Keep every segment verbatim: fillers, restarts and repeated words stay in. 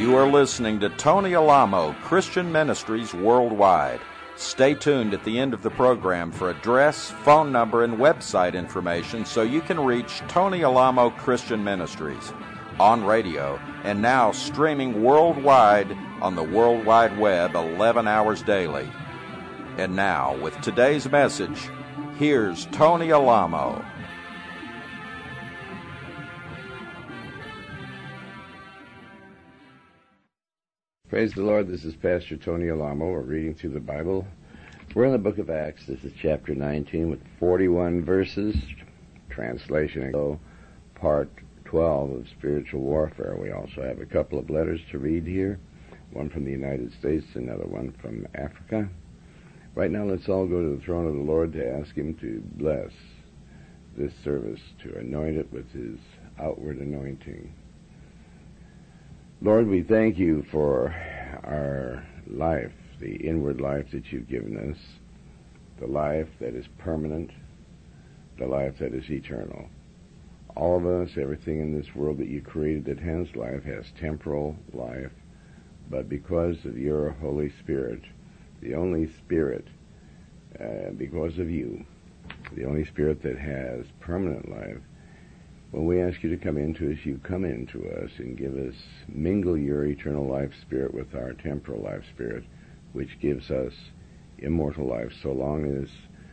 You are listening to Tony Alamo, Christian Ministries Worldwide. Stay tuned at the end of the program for address, phone number, and website information so you can reach Tony Alamo Christian Ministries on radio and now streaming worldwide on the World Wide Web eleven hours daily. And now, with today's message, here's Tony Alamo. Praise the Lord. This is Pastor Tony Alamo. We're reading through the Bible. We're in the book of Acts. This is chapter nineteen with forty-one verses. Translation, so part twelve of Spiritual Warfare. We also have a couple of letters to read here. One from the United States, another one from Africa. Right now, let's all go to the throne of the Lord to ask Him to bless this service, to anoint it with His outward anointing. Lord, we thank you for our life, the inward life that you've given us, the life that is permanent, the life that is eternal. All of us, everything in this world that you created that has life, has temporal life, but because of your Holy Spirit, the only Spirit, uh, because of you, the only Spirit that has permanent life, when we ask you to come into us, you come into us and give us, mingle your eternal life spirit with our temporal life spirit, which gives us immortal life so long as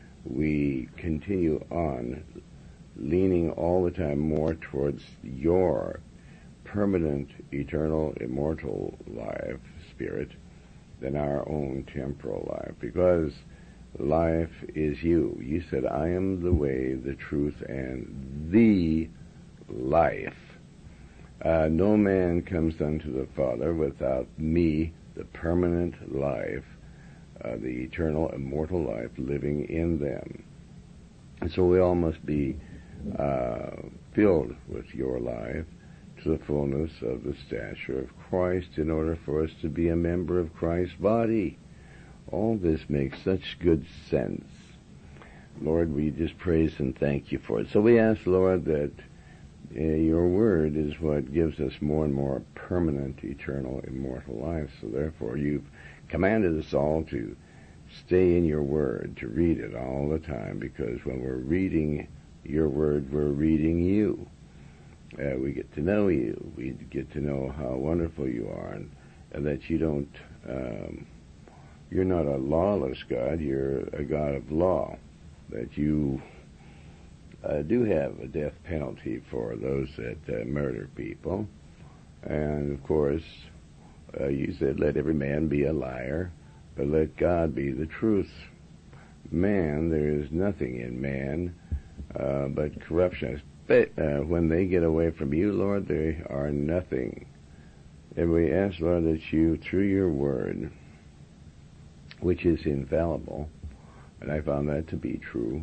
we continue on leaning all the time more towards your permanent, eternal, immortal life spirit than our own temporal life. Because life is you. You said, I am the way, the truth, and the life. Uh, no man comes unto the Father without me, the permanent life, uh, the eternal, immortal life living in them. And so we all must be uh, filled with your life to the fullness of the stature of Christ in order for us to be a member of Christ's body. All this makes such good sense. Lord, we just praise and thank you for it. So we ask, Lord, that Uh, your word is what gives us more and more permanent, eternal, immortal life. So therefore, you've commanded us all to stay in your word, to read it all the time, because when we're reading your word, we're reading you. Uh, we get to know you. We get to know how wonderful you are, and, and that you don't, um, you're not a lawless God, you're a God of law, that you Uh, do have a death penalty for those that uh, murder people. And, of course, uh, you said, let every man be a liar, but let God be the truth. Man, there is nothing in man uh, but corruption. But uh, when they get away from you, Lord, they are nothing. And we ask, Lord, that you, through your word, which is infallible, and I found that to be true,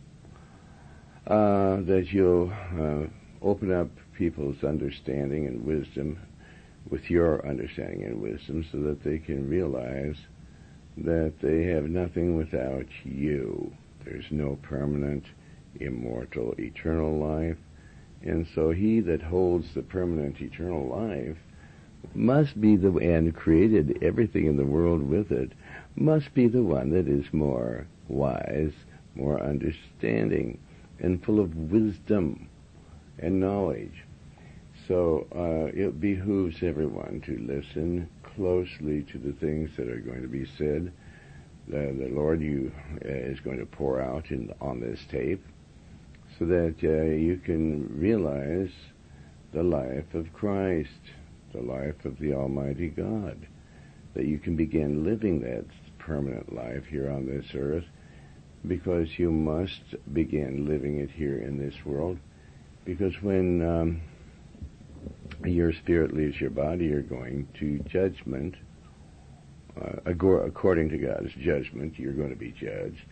Uh, that you'll uh, open up people's understanding and wisdom with your understanding and wisdom so that they can realize that they have nothing without you. There's no permanent, immortal, eternal life. And so he that holds the permanent, eternal life must be the, and created everything in the world with it, must be the one that is more wise, more understanding, and full of wisdom and knowledge. So uh, it behooves everyone to listen closely to the things that are going to be said. The, the Lord you uh, is going to pour out in, on this tape so that uh, you can realize the life of Christ, the life of the Almighty God, that you can begin living that permanent life here on this earth, because you must begin living it here in this world. Because when um, your spirit leaves your body, you're going to judgment. Uh, according to God's judgment, you're going to be judged.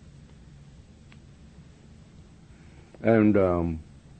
And um,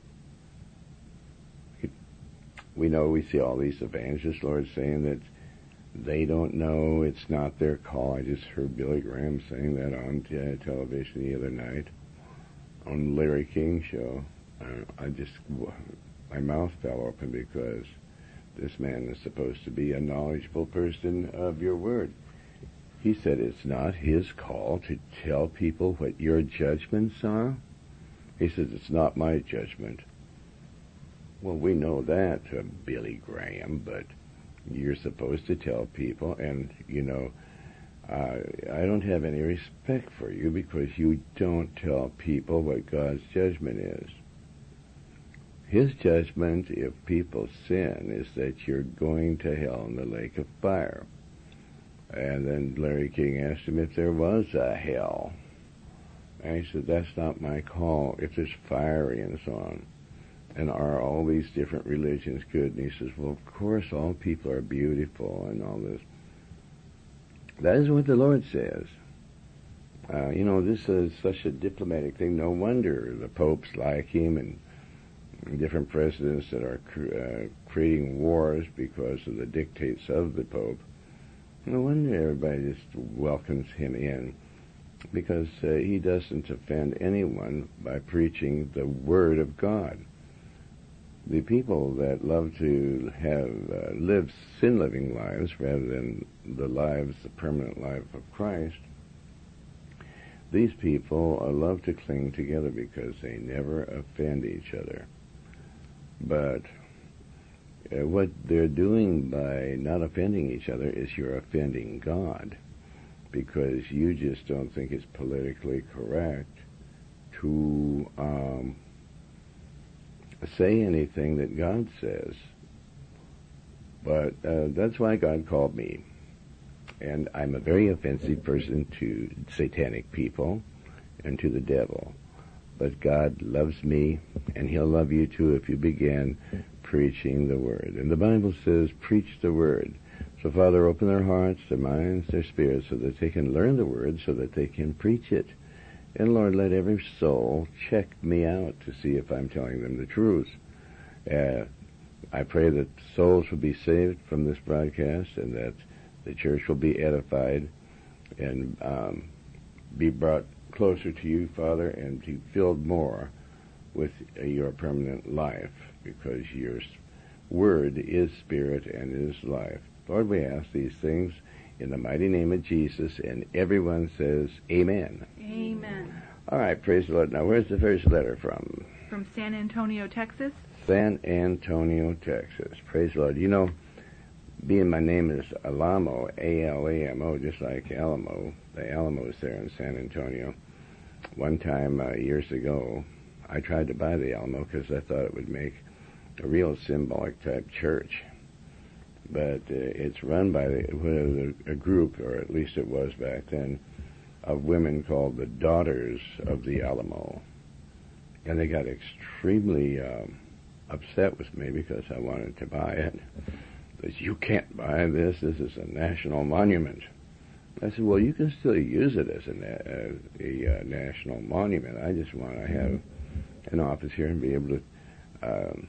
we know, we see all these evangelists, Lord, saying that they don't know, it's not their call. I just heard Billy Graham saying that on t- television the other night, on Larry King's show. Uh, I just, my mouth fell open because This man is supposed to be a knowledgeable person of your word. He said it's not his call to tell people what your judgments are. He says it's not my judgment. Well, we know that, uh, Billy Graham, but you're supposed to tell people, and, you know, uh, I don't have any respect for you because you don't tell people what God's judgment is. His judgment, if people sin, is that you're going to hell in the lake of fire. And then Larry King asked him if there was a hell. And he said, that's not my call. If there's fiery and so on. And are all these different religions good? And he says, well, of course, all people are beautiful and all this. That is what the Lord says. Uh, you know, this is such a diplomatic thing. No wonder the popes like him and different presidents that are cr- uh, creating wars because of the dictates of the Pope. No wonder everybody just welcomes him in, because uh, he doesn't offend anyone by preaching the Word of God. The people that love to have uh, live sin-living lives rather than the lives, the permanent life of Christ, these people uh, love to cling together because they never offend each other. But uh, what they're doing by not offending each other is you're offending God, because you just don't think it's politically correct to um, say anything that God says. But uh, that's why God called me. And I'm a very offensive person to satanic people and to the devil. But God loves me, and He'll love you too if you begin preaching the Word. And the Bible says, preach the Word. So, Father, open their hearts, their minds, their spirits, so that they can learn the Word, so that they can preach it. And, Lord, let every soul check me out to see if I'm telling them the truth. Uh, I pray that souls will be saved from this broadcast, and that the church will be edified and um, be brought closer to you, Father, and to be filled more with uh, your permanent life, because your Word is spirit and is life. Lord, we ask these things in the mighty name of Jesus, and everyone says, Amen. Amen. All right, praise the Lord. Now, where's the first letter from? From San Antonio, Texas. San Antonio, Texas. Praise the Lord. You know, being my name is Alamo, A L A M O, just like Alamo. The Alamo is there in San Antonio. One time, uh, years ago, I tried to buy the Alamo because I thought it would make a real symbolic type church. But uh, it's run by the, a group, or at least it was back then, of women called the Daughters of the Alamo. And they got extremely um, upset with me because I wanted to buy it. They said, you can't buy this. This is a national monument. I said, well, you can still use it as a, na- a, a national monument. I just want to have an office here and be able to um,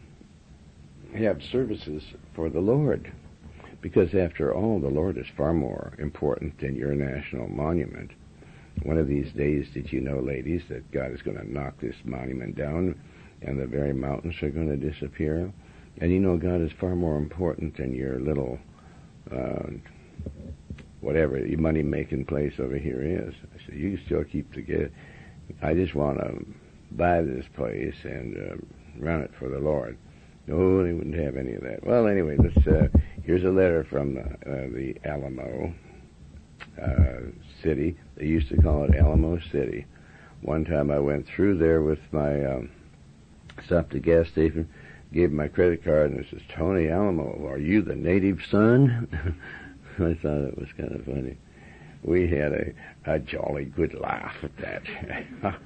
have services for the Lord. Because after all, the Lord is far more important than your national monument. One of these days, did you know, ladies, that God is going to knock this monument down and the very mountains are going to disappear? And you know, God is far more important than your little, uh, whatever, money-making place over here is. I said, you can still keep together. I just want to buy this place and uh, run it for the Lord. No, they wouldn't have any of that. Well, anyway, let's, uh, here's a letter from uh, the Alamo uh, City. They used to call it Alamo City. One time I went through there with my, um, stopped at the gas station, gave him my credit card, and it says, Tony Alamo, are you the native son? I thought it was kind of funny. We had a, a jolly good laugh at that.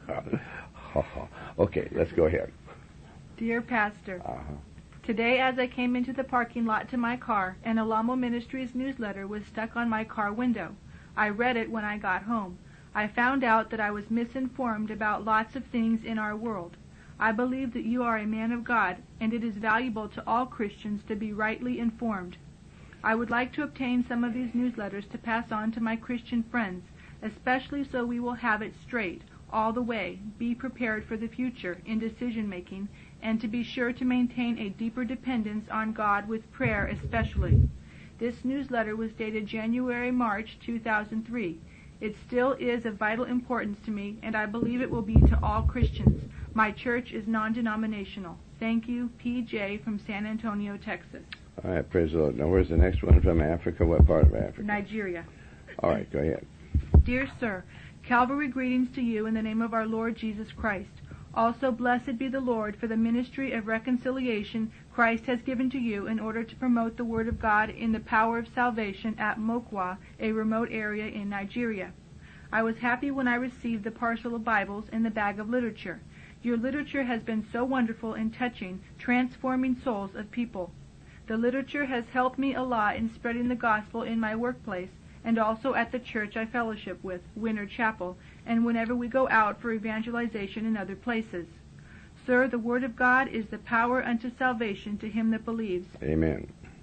Okay, let's go ahead. Dear Pastor, Uh-huh. today as I came into the parking lot to my car, an Alamo Ministries newsletter was stuck on my car window. I read it when I got home. I found out that I was misinformed about lots of things in our world. I believe that you are a man of God, and it is valuable to all Christians to be rightly informed. I would like to obtain some of these newsletters to pass on to my Christian friends, especially so we will have it straight all the way, be prepared for the future in decision-making, and to be sure to maintain a deeper dependence on God with prayer especially. This newsletter was dated January March two thousand three. It still is of vital importance to me, and I believe it will be to all Christians. My church is non-denominational. Thank you, P J from San Antonio, Texas. All right, praise the Lord. Now, where's the next one from Africa? What part of Africa? Nigeria. All right, go ahead. Dear Sir, Calvary greetings to you in the name of our Lord Jesus Christ. Also, blessed be the Lord for the ministry of reconciliation Christ has given to you in order to promote the Word of God in the power of salvation at Mokwa, a remote area in Nigeria. I was happy when I received the parcel of Bibles and the bag of literature. Your literature has been so wonderful and touching, transforming souls of people. The literature has helped me a lot in spreading the gospel in my workplace and also at the church I fellowship with, Winter Chapel, and whenever we go out for evangelization in other places. Sir, the Word of God is the power unto salvation to him that believes. Amen.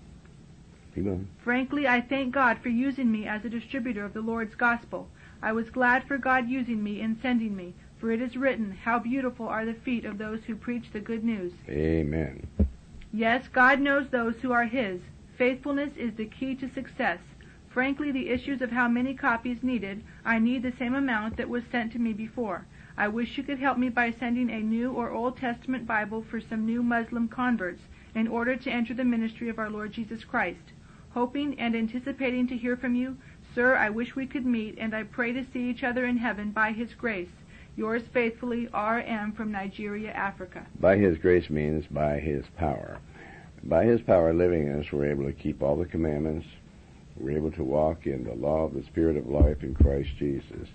Keep on. Frankly, I thank God for using me as a distributor of the Lord's gospel. I was glad for God using me and sending me, for it is written, how beautiful are the feet of those who preach the good news. Amen. Yes, God knows those who are his. Faithfulness is the key to success. Frankly, the issues of how many copies needed, I need the same amount that was sent to me before. I wish you could help me by sending a New or Old Testament Bible for some new Muslim converts in order to enter the ministry of our Lord Jesus Christ. Hoping and anticipating to hear from you, sir, I wish we could meet, and I pray to see each other in heaven by his grace. Yours faithfully, R M from Nigeria, Africa. By his grace means by his power. By his power living in us, we're able to keep all the commandments. We're able to walk in the law of the Spirit of life in Christ Jesus.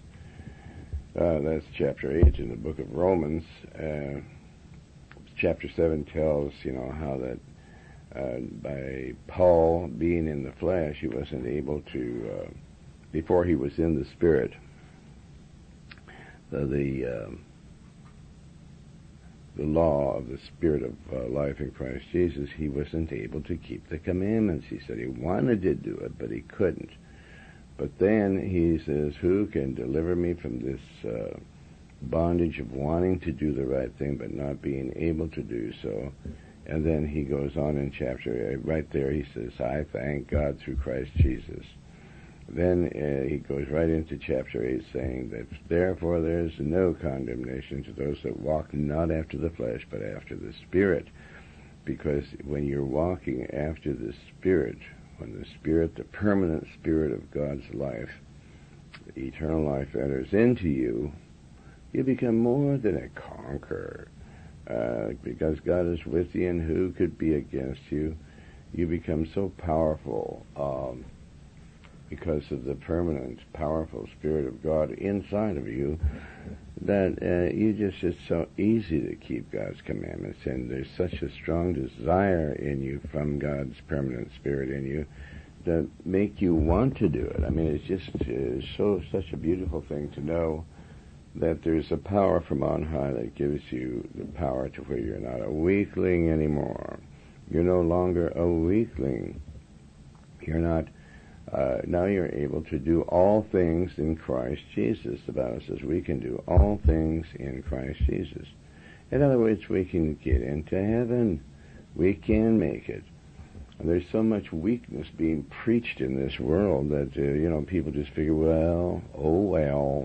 Uh, that's chapter eight in the book of Romans. Uh, chapter seven tells, you know, how that uh, by Paul being in the flesh, he wasn't able to, uh, before he was in the Spirit, the the, um, the law of the Spirit of uh, life in Christ Jesus, he wasn't able to keep the commandments. He said he wanted to do it, but he couldn't. But then he says, who can deliver me from this uh, bondage of wanting to do the right thing but not being able to do so? And then he goes on in chapter eight, right there he says, I thank God through Christ Jesus. Then uh, he goes right into chapter eight saying that therefore there is no condemnation to those that walk not after the flesh but after the Spirit. Because when you're walking after the Spirit, when the Spirit, the permanent Spirit of God's life, the eternal life enters into you, you become more than a conqueror. Uh, because God is with you, and who could be against you? You become so powerful um, because of the permanent, powerful Spirit of God inside of you that uh, you just, it's so easy to keep God's commandments, and there's such a strong desire in you from God's permanent Spirit in you that make you want to do it. I mean, it's just uh, so such a beautiful thing to know that there's a power from on high that gives you the power to where you're not a weakling anymore. You're no longer a weakling. You're not, uh, now you're able to do all things in Christ Jesus. The Bible says we can do all things in Christ Jesus. In other words, we can get into heaven. We can make it. And there's so much weakness being preached in this world that, uh, you know, people just figure, well, oh well,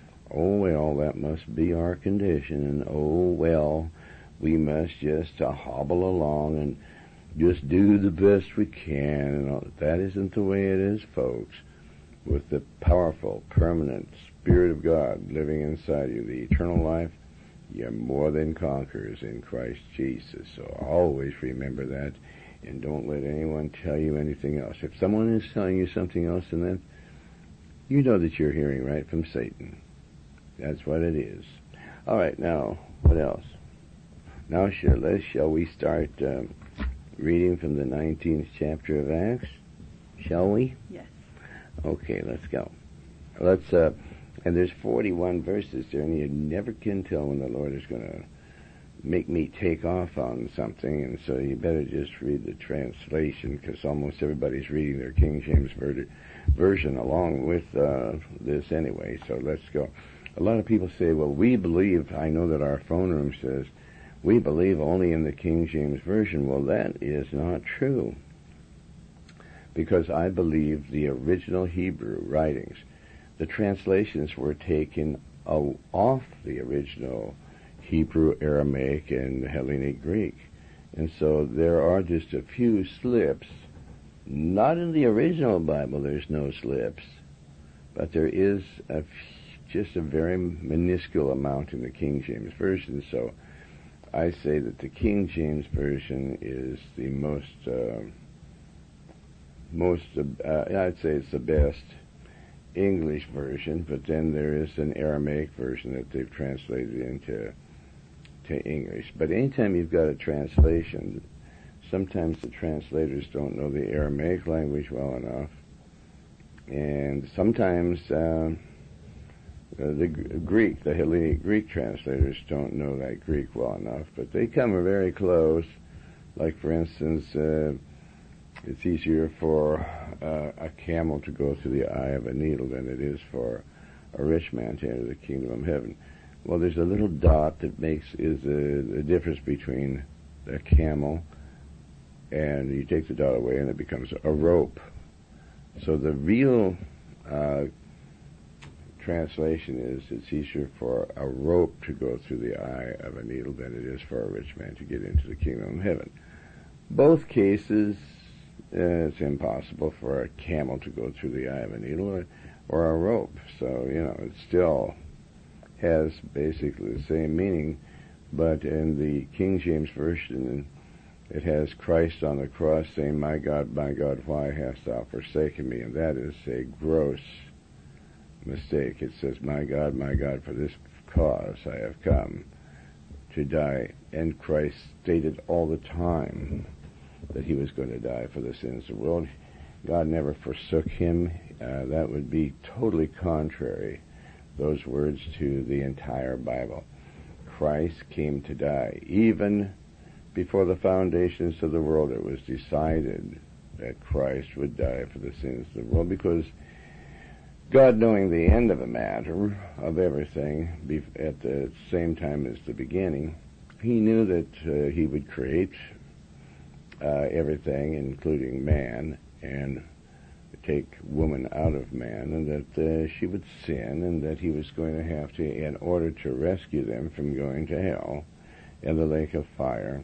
oh well, that must be our condition, and oh well, we must just uh, hobble along and just do the best we can. And all. That isn't the way it is, folks. With the powerful, permanent Spirit of God living inside you, the eternal life, you're more than conquerors in Christ Jesus. So always remember that, and don't let anyone tell you anything else. If someone is telling you something else than that, you know that you're hearing right from Satan. That's what it is. All right, now, what else? Now, shall, let's, shall we start um, reading from the nineteenth chapter of Acts? Shall we? Yes. Okay, let's go. Let's, uh, and there's forty-one verses there, and you never can tell when the Lord is going to make me take off on something, and so you better just read the translation, because almost everybody's reading their King James ver- version along with uh, this anyway, so let's go. A lot of people say, well, we believe, I know that our phone room says, we believe only in the King James Version. Well, that is not true, because I believe the original Hebrew writings, the translations were taken off the original Hebrew, Aramaic, and Hellenic Greek. And so there are just a few slips. Not in the original Bible, there's no slips, but there is a, just a very minuscule amount in the King James Version. So I say that the King James Version is the most, uh, most uh, I'd say it's the best English version, but then there is an Aramaic version that they've translated into to English. But anytime you've got a translation, sometimes the translators don't know the Aramaic language well enough, and sometimes uh, the Greek, the Hellenic Greek translators don't know that Greek well enough, but they come very close. Like, for instance, uh, it's easier for uh, a camel to go through the eye of a needle than it is for a rich man to enter the kingdom of heaven. Well, there's a little dot that makes is a, the difference between a camel, and you take the dot away and it becomes a rope. So the real uh, translation is it's easier for a rope to go through the eye of a needle than it is for a rich man to get into the kingdom of heaven. Both cases, uh, it's impossible for a camel to go through the eye of a needle or, or a rope. So, you know, it still has basically the same meaning, but in the King James Version, it has Christ on the cross saying, "My God, my God, why hast thou forsaken me?" And that is a gross mistake. It says, "My God, my God, for this cause I have come to die." And Christ stated all the time that he was going to die for the sins of the world. God never forsook him. Uh, that would be totally contrary, those words, to the entire Bible. Christ came to die. Even before the foundations of the world, it was decided that Christ would die for the sins of the world, because God, knowing the end of the matter, of everything, at the same time as the beginning, he knew that uh, he would create uh, everything, including man, and take woman out of man, and that uh, she would sin, and that he was going to have to, in order to rescue them from going to hell and the lake of fire,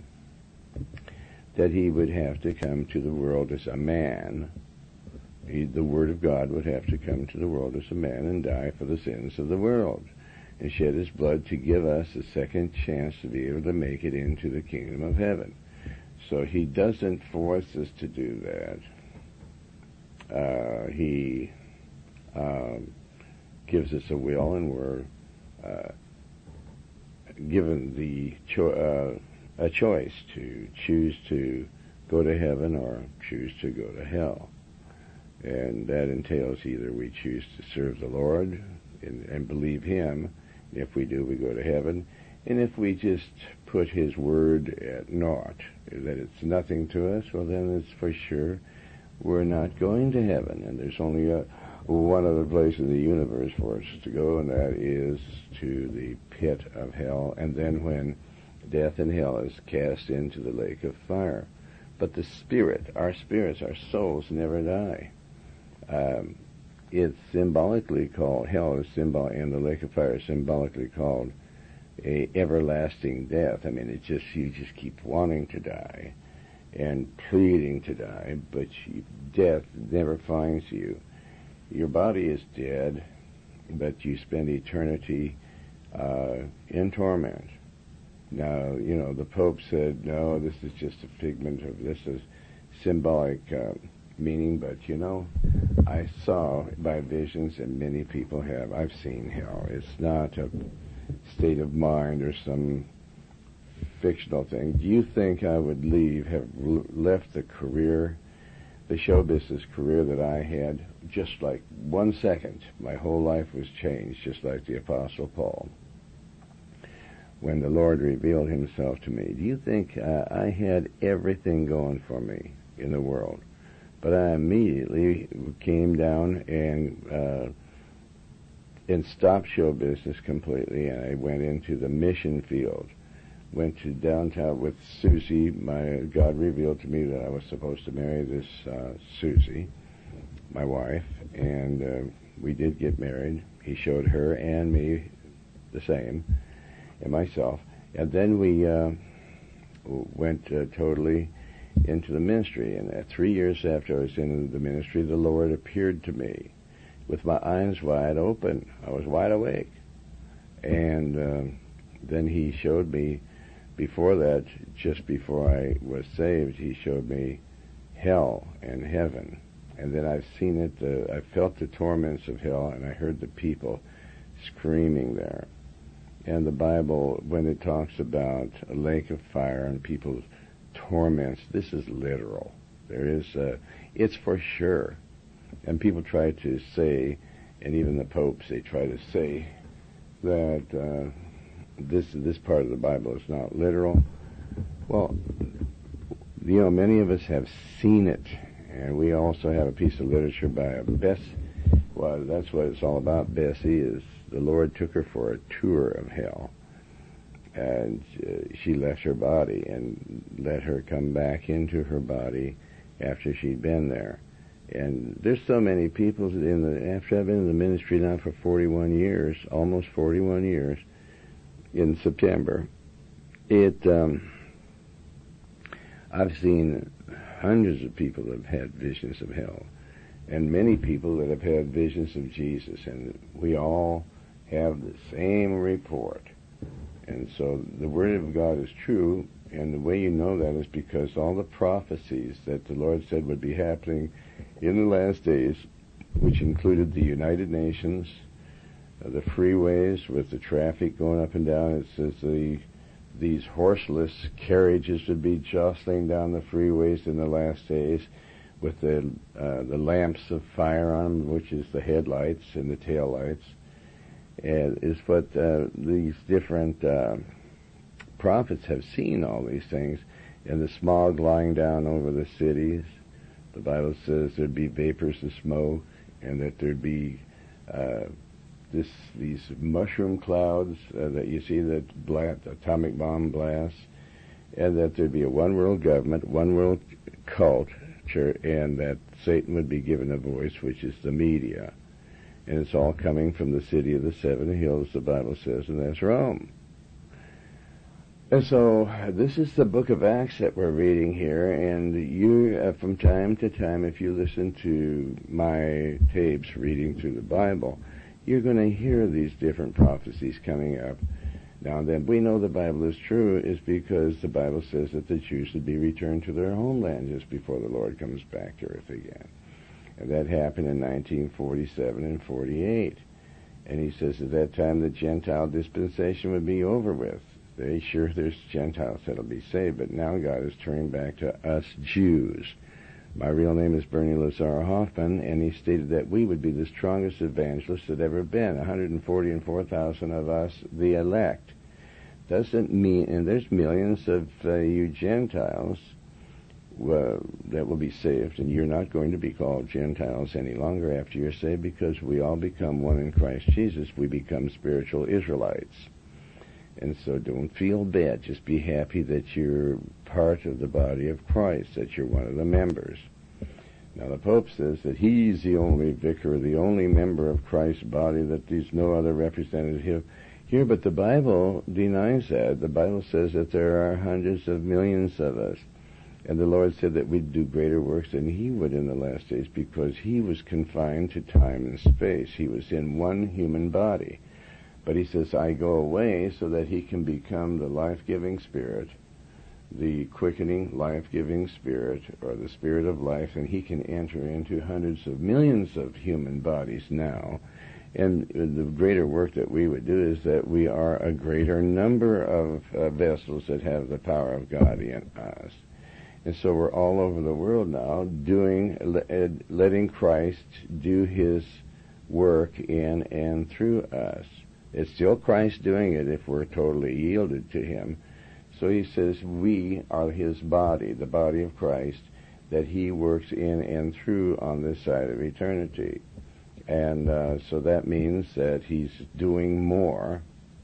that he would have to come to the world as a man. He, the Word of God would have to come to the world as a man and die for the sins of the world, and shed his blood to give us a second chance to be able to make it into the kingdom of heaven. So he doesn't force us to do that. Uh, he um, gives us a will, and we're uh, given the cho- uh, a choice to choose to go to heaven or choose to go to hell. And that entails either we choose to serve the Lord and, and believe him. If we do, we go to heaven. And if we just put his word at naught, that it's nothing to us, well, then it's for sure we're not going to heaven. And there's only a, one other place in the universe for us to go, and that is to the pit of hell, and then when death and hell is cast into the lake of fire. But the spirit, our spirits, our souls never die. Um, it's symbolically called, hell is symbol, and the lake of fire is symbolically called a everlasting death. I mean, it just, you just keep wanting to die and pleading to die, but you, death never finds you. Your body is dead, but you spend eternity uh, in torment. Now, you know, the Pope said, no, this is just a figment of, this is symbolic uh, meaning, but, you know, I saw by visions, and many people have, I've seen hell. It's not a state of mind or some fictional thing. Do you think I would leave, have left the career, the show business career that I had, just like one second? My whole life was changed, just like the Apostle Paul, when the Lord revealed himself to me. Do you think uh, I had everything going for me in the world? But I immediately came down and uh, and stopped show business completely, and I went into the mission field. went to downtown with Susie. My God revealed to me that I was supposed to marry this uh, Susie, my wife, and uh, we did get married. He showed her and me the same, and myself. And then we uh, went uh, totally into the ministry. And uh, three years after I was in the ministry, the Lord appeared to me with my eyes wide open. I was wide awake. And uh, then he showed me, before that, just before I was saved, he showed me hell and heaven. And then I've seen it, uh, I felt the torments of hell, and I heard the people screaming there. And the Bible, when it talks about a lake of fire and people's torments, this is literal. There is, uh, it's for sure. And people try to say, and even the popes, they try to say that uh, this this part of the Bible is not literal. Well, you know, many of us have seen it, and we also have a piece of literature by Bess. Well, that's what it's all about. Bessie is the Lord took her for a tour of hell, and uh, she left her body and let her come back into her body after she'd been there. And there's so many people in the after I've been in the ministry now for forty-one years, almost forty-one years, in September. It um, I've seen hundreds of people that have had visions of hell, and many people that have had visions of Jesus, and we all have the same report. And so the Word of God is true, and the way you know that is because all the prophecies that the Lord said would be happening in the last days, which included the United Nations, uh, the freeways with the traffic going up and down. It says the these horseless carriages would be jostling down the freeways in the last days with the uh, the lamps of fire on them, which is the headlights and the taillights. And is what uh, these different uh, prophets have seen all these things, and the smog lying down over the cities. The Bible says there'd be vapors of smoke, and that there'd be uh, this these mushroom clouds uh, that you see that blast, atomic bomb blasts, and that there'd be a one world government, one world cult, and that Satan would be given a voice, which is the media. And it's all coming from the city of the seven hills, the Bible says, and that's Rome. And so this is the book of Acts that we're reading here, and you, uh, from time to time, if you listen to my tapes reading through the Bible, you're going to hear these different prophecies coming up. Now and then, we know the Bible is true is because the Bible says that the Jews would be returned to their homeland just before the Lord comes back to earth again. And that happened in nineteen forty-seven and forty-eight. And he says at that time the Gentile dispensation would be over with. Very sure there's Gentiles that'll be saved, but now God is turning back to us Jews. My real name is Bernie Lazar Hoffman, and he stated that we would be the strongest evangelists that ever been, one hundred forty-four thousand of us, the elect. Doesn't mean, and there's millions of uh, you Gentiles uh, that will be saved, and you're not going to be called Gentiles any longer after you're saved, because we all become one in Christ Jesus. We become spiritual Israelites. And so don't feel bad. Just be happy that you're part of the body of Christ, that you're one of the members. Now the Pope says that he's the only vicar, the only member of Christ's body, that there's no other representative here. But the Bible denies that. The Bible says that there are hundreds of millions of us. And the Lord said that we'd do greater works than he would in the last days, because he was confined to time and space. He was in one human body. But he says, I go away so that he can become the life-giving Spirit, the quickening, life-giving Spirit, or the Spirit of life, and he can enter into hundreds of millions of human bodies now. And the greater work that we would do is that we are a greater number of uh, vessels that have the power of God in us. And so we're all over the world now doing, letting Christ do his work in and through us. It's still Christ doing it if we're totally yielded to him. So he says we are his body, the body of Christ, that he works in and through on this side of eternity. And uh, so that means that he's doing more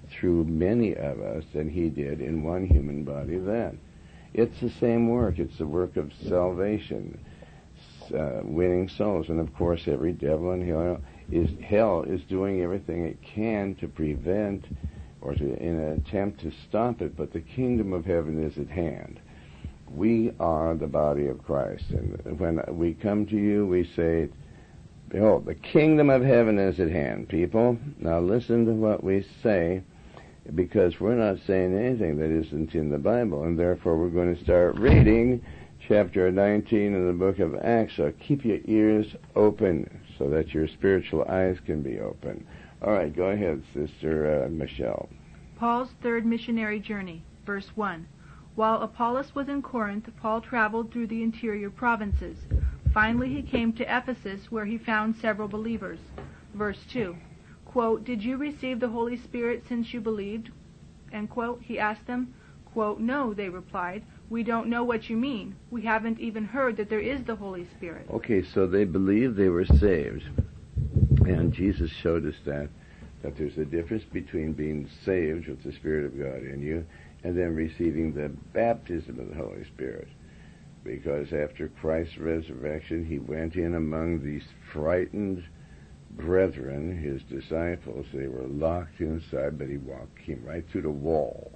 through many of us than he did in one human body then. It's the same work. It's the work of salvation, uh, winning souls. And of course, every devil in hell is, hell is doing everything it can to prevent or to, in an attempt to stop it. But the kingdom of heaven is at hand. We are the body of Christ. And when we come to you, we say, behold, the kingdom of heaven is at hand, people. Now listen to what we say, because we're not saying anything that isn't in the Bible, and therefore we're going to start reading chapter nineteen in the book of Acts. So keep your ears open so that your spiritual eyes can be open. All right, go ahead, Sister uh, Michelle. Paul's third missionary journey, verse one. While Apollos was in Corinth, Paul traveled through the interior provinces. Finally, he came to Ephesus, where he found several believers. Verse two, quote, "Did you receive the Holy Spirit since you believed?" End quote. He asked them. Quote, "No," they replied. "We don't know what you mean. We haven't even heard that there is the Holy Spirit." Okay, so they believed they were saved. And Jesus showed us that, that there's a difference between being saved with the Spirit of God in you and then receiving the baptism of the Holy Spirit. Because after Christ's resurrection, he went in among these frightened brethren, his disciples. They were locked inside, but he walked, came right through the wall.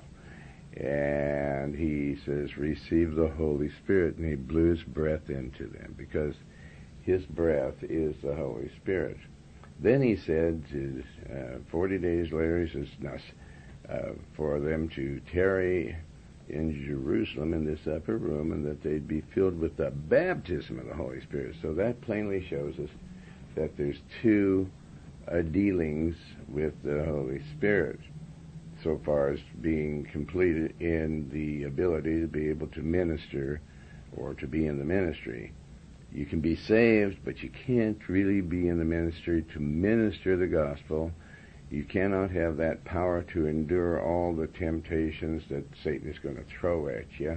And he says, receive the Holy Spirit, and he blew his breath into them, because his breath is the Holy Spirit. Then he said, uh, forty days later, he says, now, uh, for them to tarry in Jerusalem in this upper room, and that they'd be filled with the baptism of the Holy Spirit. So that plainly shows us that there's two uh, dealings with the Holy Spirit, so far as being completed in the ability to be able to minister or to be in the ministry. You can be saved, but you can't really be in the ministry to minister the gospel. You cannot have that power to endure all the temptations that Satan is going to throw at you.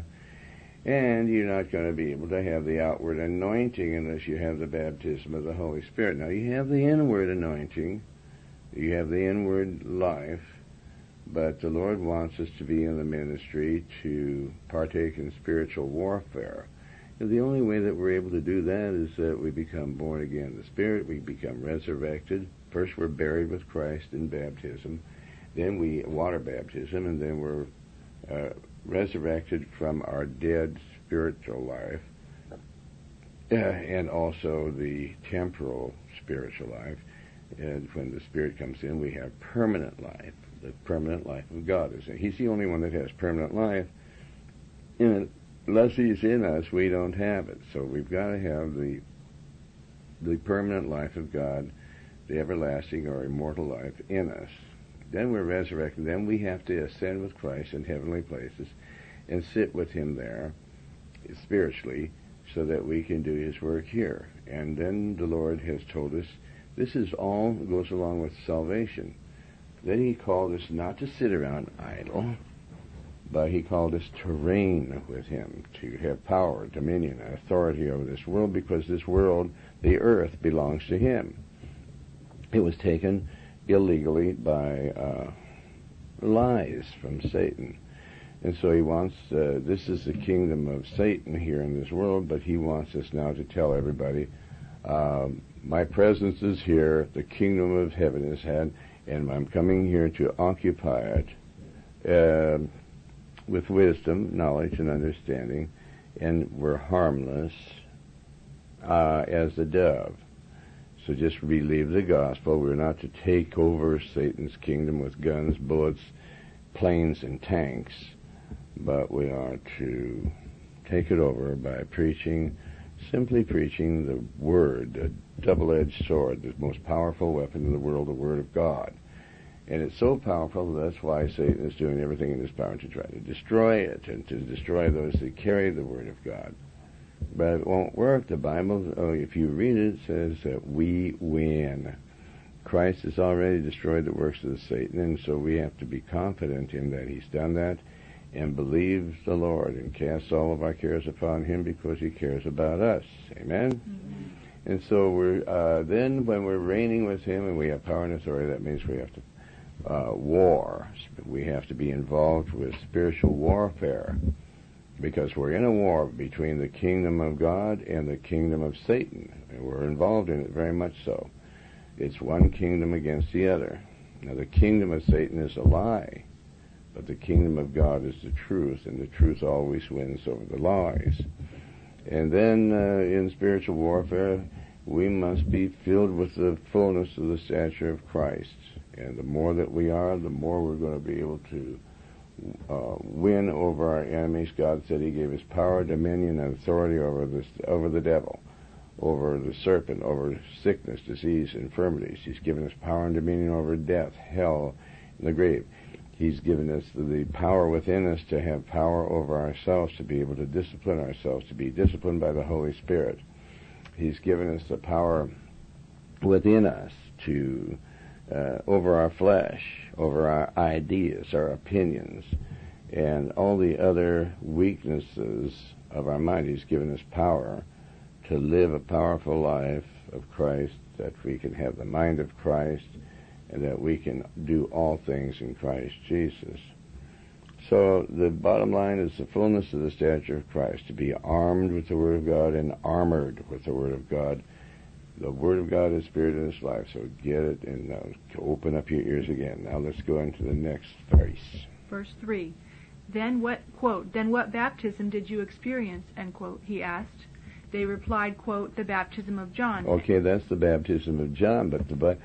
And you're not going to be able to have the outward anointing unless you have the baptism of the Holy Spirit. Now, you have the inward anointing. You have the inward life. But the Lord wants us to be in the ministry to partake in spiritual warfare. And the only way that we're able to do that is that we become born again in the Spirit. We become resurrected. First, we're buried with Christ in baptism. Then we, water baptism, and then we're uh, resurrected from our dead spiritual life, uh, and also the temporal spiritual life. And when the Spirit comes in, we have permanent life. The permanent life of God is in. He's the only one that has permanent life. And unless he's in us, we don't have it. So we've got to have the the permanent life of God, the everlasting or immortal life in us. Then we're resurrected. Then we have to ascend with Christ in heavenly places and sit with him there spiritually so that we can do his work here. And then the Lord has told us this is all goes along with salvation. Then he called us not to sit around idle, but he called us to reign with him, to have power, dominion, and authority over this world, because this world, the earth, belongs to him. It was taken illegally by uh, lies from Satan. And so he wants, uh, this is the kingdom of Satan here in this world, but he wants us now to tell everybody, um, my presence is here, the kingdom of heaven is had, and I'm coming here to occupy it uh, with wisdom, knowledge, and understanding, and we're harmless uh, as the dove. So just believe the gospel. We're not to take over Satan's kingdom with guns, bullets, planes, and tanks, but we are to take it over by preaching, simply preaching the Word, a double-edged sword, the most powerful weapon in the world, the Word of God. And it's so powerful, that's why Satan is doing everything in his power to try to destroy it and to destroy those that carry the Word of God. But it won't work. The Bible, oh, if you read it, it says that we win. Christ has already destroyed the works of Satan, and so we have to be confident in that he's done that and believe the Lord and cast all of our cares upon him because he cares about us. Amen? Mm-hmm. And so we're uh, then when we're reigning with him and we have power and authority, that means we have to uh, war. We have to be involved with spiritual warfare, because we're in a war between the kingdom of God and the kingdom of Satan, and we're involved in it very much so. It's one kingdom against the other. Now, the kingdom of Satan is a lie, but the kingdom of God is the truth, and the truth always wins over the lies. And then uh, in spiritual warfare, we must be filled with the fullness of the stature of Christ. And the more that we are, the more we're going to be able to uh, win over our enemies. God said he gave us power, dominion, and authority over the, over the devil, over the serpent, over sickness, disease, infirmities. He's given us power and dominion over death, hell, and the grave. He's given us the power within us to have power over ourselves, to be able to discipline ourselves, to be disciplined by the Holy Spirit. He's given us the power within us to uh, over our flesh, over our ideas, our opinions, and all the other weaknesses of our mind. He's given us power to live a powerful life of Christ, that we can have the mind of Christ, and that we can do all things in Christ Jesus. So the bottom line is the fullness of the stature of Christ, to be armed with the Word of God and armored with the Word of God. The Word of God is spirit in His life, so get it and uh, open up your ears again. Now let's go into the next verse. Verse three. Then what, quote, then what baptism did you experience, end quote, he asked. They replied, quote, the baptism of John. Okay, that's the baptism of John, but the but.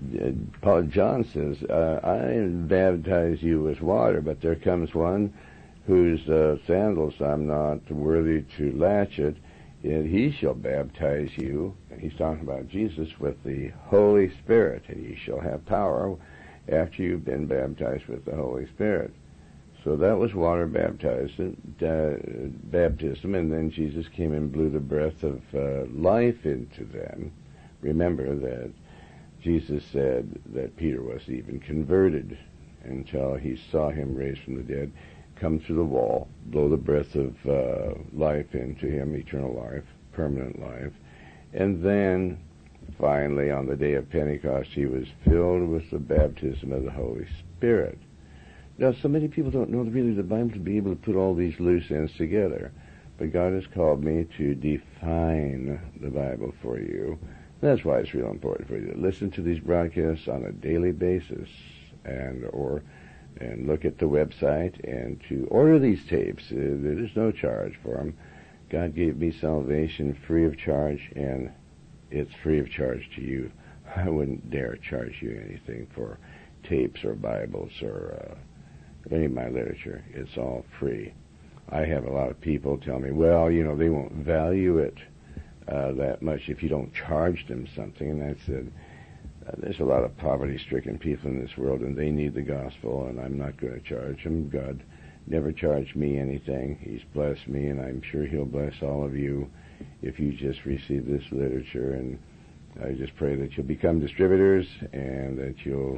Paul John says, uh, I baptize you with water, but there comes one whose uh, sandals I'm not worthy to latch it, and he shall baptize you, and he's talking about Jesus, with the Holy Spirit, and ye shall have power after you've been baptized with the Holy Spirit. So that was water baptism, uh, baptism, and then Jesus came and blew the breath of uh, life into them. Remember that Jesus said that Peter wasn't even converted until he saw him raised from the dead, come through the wall, blow the breath of uh, life into him, eternal life, permanent life. And then, finally, on the day of Pentecost, he was filled with the baptism of the Holy Spirit. Now, so many people don't know really the Bible to be able to put all these loose ends together. But God has called me to define the Bible for you. That's why it's real important for you to listen to these broadcasts on a daily basis, and or and look at the website, and to order these tapes. Uh, there's no charge for them. God gave me salvation free of charge, and it's free of charge to you. I wouldn't dare charge you anything for tapes or Bibles or uh, any of my literature. It's all free. I have a lot of people tell me, well, you know, they won't value it Uh, that much if you don't charge them something. And I said, uh, there's a lot of poverty-stricken people in this world, and they need the gospel, and I'm not going to charge them. God never charged me anything. He's blessed me, and I'm sure He'll bless all of you if you just receive this literature. And I just pray that you'll become distributors, and that you'll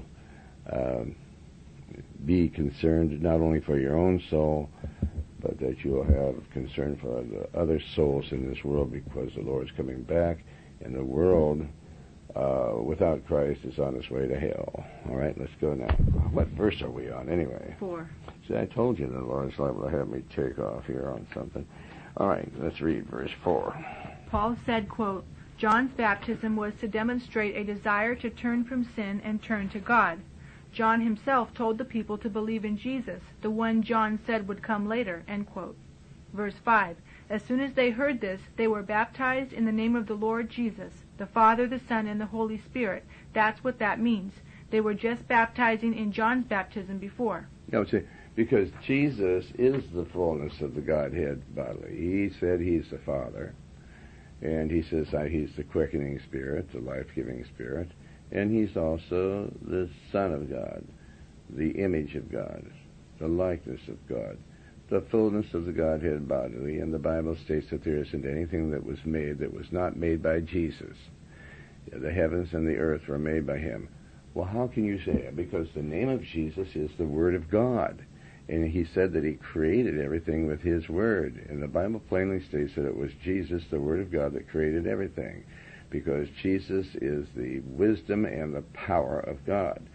um, be concerned not only for your own soul, but that you'll have concern for the other souls in this world, because the Lord's coming back, and the world uh, without Christ is on its way to hell. All right, let's go now. What verse are we on, anyway? Four. See, I told you the Lord's liable to have me take off here on something. All right, let's read verse four. Paul said, quote, John's baptism was to demonstrate a desire to turn from sin and turn to God. John himself told the people to believe in Jesus, the one John said would come later, end quote. Verse five. As soon as they heard this, they were baptized in the name of the Lord Jesus, the Father, the Son, and the Holy Spirit. That's what that means. They were just baptizing in John's baptism before. No, see, because Jesus is the fullness of the Godhead bodily. He said He's the Father, and He says that He's the quickening Spirit, the life-giving Spirit. And He's also the Son of God, the image of God, the likeness of God, the fullness of the Godhead bodily. And the Bible states that there isn't anything that was made that was not made by Jesus. The heavens and the earth were made by Him. Well, how can you say that? Because the name of Jesus is the Word of God. And He said that He created everything with His Word. And the Bible plainly states that it was Jesus, the Word of God, that created everything, because Jesus is the wisdom and the power of God.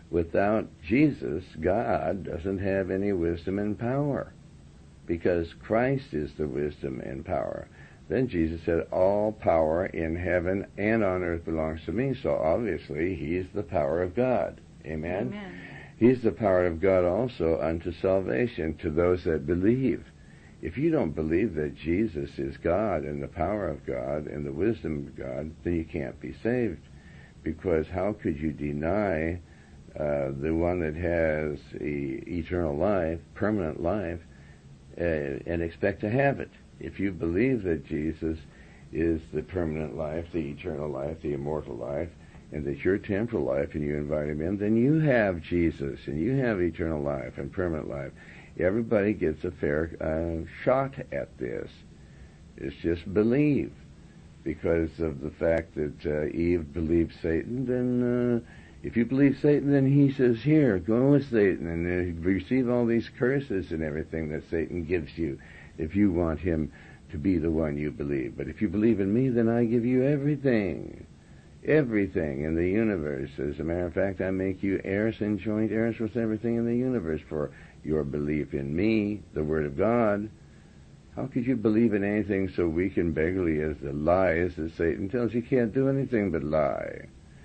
Without Jesus, God doesn't have any wisdom and power, because Christ is the wisdom and power. Then Jesus said, all power in heaven and on earth belongs to me. So obviously, he's the power of God. Amen? Amen. He's the power of God also unto salvation to those that believe. If you don't believe that Jesus is God and the power of God and the wisdom of God, then you can't be saved. Because how could you deny uh, the one that has e- eternal life, permanent life, uh, and expect to have it? If you believe that Jesus is the permanent life, the eternal life, the immortal life, and that you're temporal life and you invite him in, then you have Jesus and you have eternal life and permanent life. Everybody gets a fair uh, shot at this. It's just believe. Because of the fact that uh, Eve believed Satan, then uh, if you believe Satan, then he says, here, go with Satan and uh, receive all these curses and everything that Satan gives you if you want him to be the one you believe. But if you believe in me, then I give you everything. Everything in the universe. As a matter of fact, I make you heirs and joint heirs with everything in the universe for your belief in me, the Word of God. How could you believe in anything so weak and beggarly as the lies that Satan tells? You can't do anything but lie.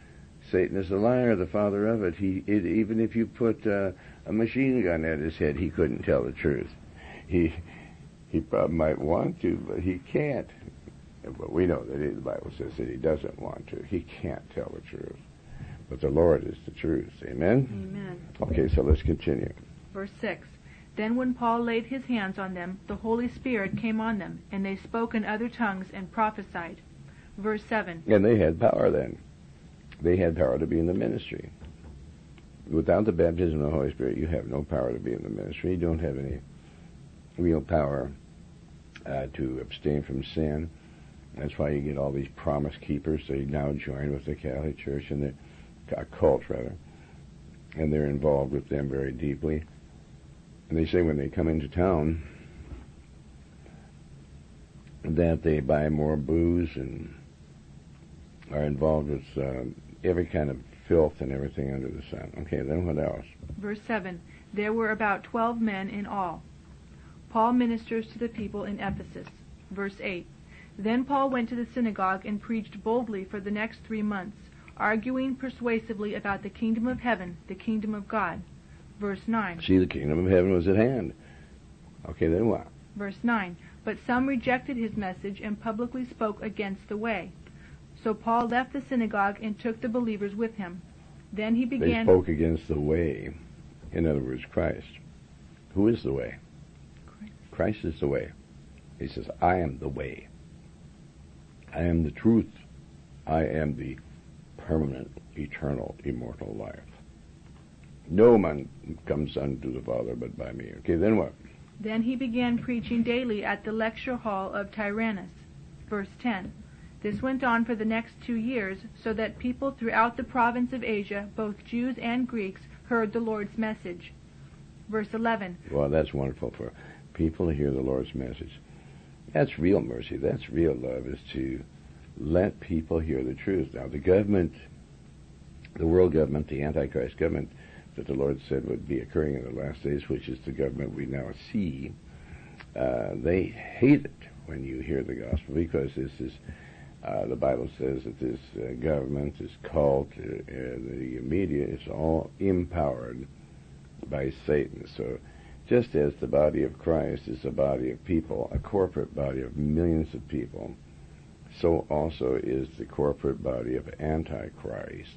Satan is a liar, the father of it. He, it even if you put uh, a machine gun at his head, he couldn't tell the truth. He he probably might want to, but he can't. But we know that he, the Bible says that he doesn't want to. He can't tell the truth. But the Lord is the truth. Amen? Amen. Okay, so let's continue. Verse six. Then when Paul laid his hands on them, the Holy Spirit came on them, and they spoke in other tongues and prophesied. Verse seven. And they had power then. They had power to be in the ministry. Without the baptism of the Holy Spirit, you have no power to be in the ministry. You don't have any real power uh, to abstain from sin. That's why you get all these promise keepers. They now join with the Catholic Church, and the uh, cult, rather, and they're involved with them very deeply. And they say when they come into town that they buy more booze and are involved with uh, every kind of filth and everything under the sun. Okay, then what else? Verse seven. There were about twelve men in all. Paul ministers to the people in Ephesus. Verse eight. Then Paul went to the synagogue and preached boldly for the next three months, arguing persuasively about the kingdom of heaven, the kingdom of God. Verse nine. See, the kingdom of heaven was at hand. Okay, then what? Verse nine. But some rejected his message and publicly spoke against the way. So Paul left the synagogue and took the believers with him. Then he began... They spoke against the way. In other words, Christ. Who is the way? Christ. Christ is the way. He says, I am the way. I am the truth. I am the permanent, eternal, immortal life. No man comes unto the Father but by me. Okay, then what? Then he began preaching daily at the lecture hall of Tyrannus. Verse ten. This went on for the next two years, so that people throughout the province of Asia, both Jews and Greeks, heard the Lord's message. Verse eleven. Well, that's wonderful for people to hear the Lord's message. That's real mercy. That's real love, is to let people hear the truth. Now, the government, the world government, the Antichrist government that the Lord said would be occurring in the last days, which is the government we now see, uh, they hate it when you hear the gospel, because this is, uh, the Bible says that this uh, government, this cult, uh, uh, the media is all empowered by Satan. So just as the body of Christ is a body of people, a corporate body of millions of people, so also is the corporate body of Antichrist.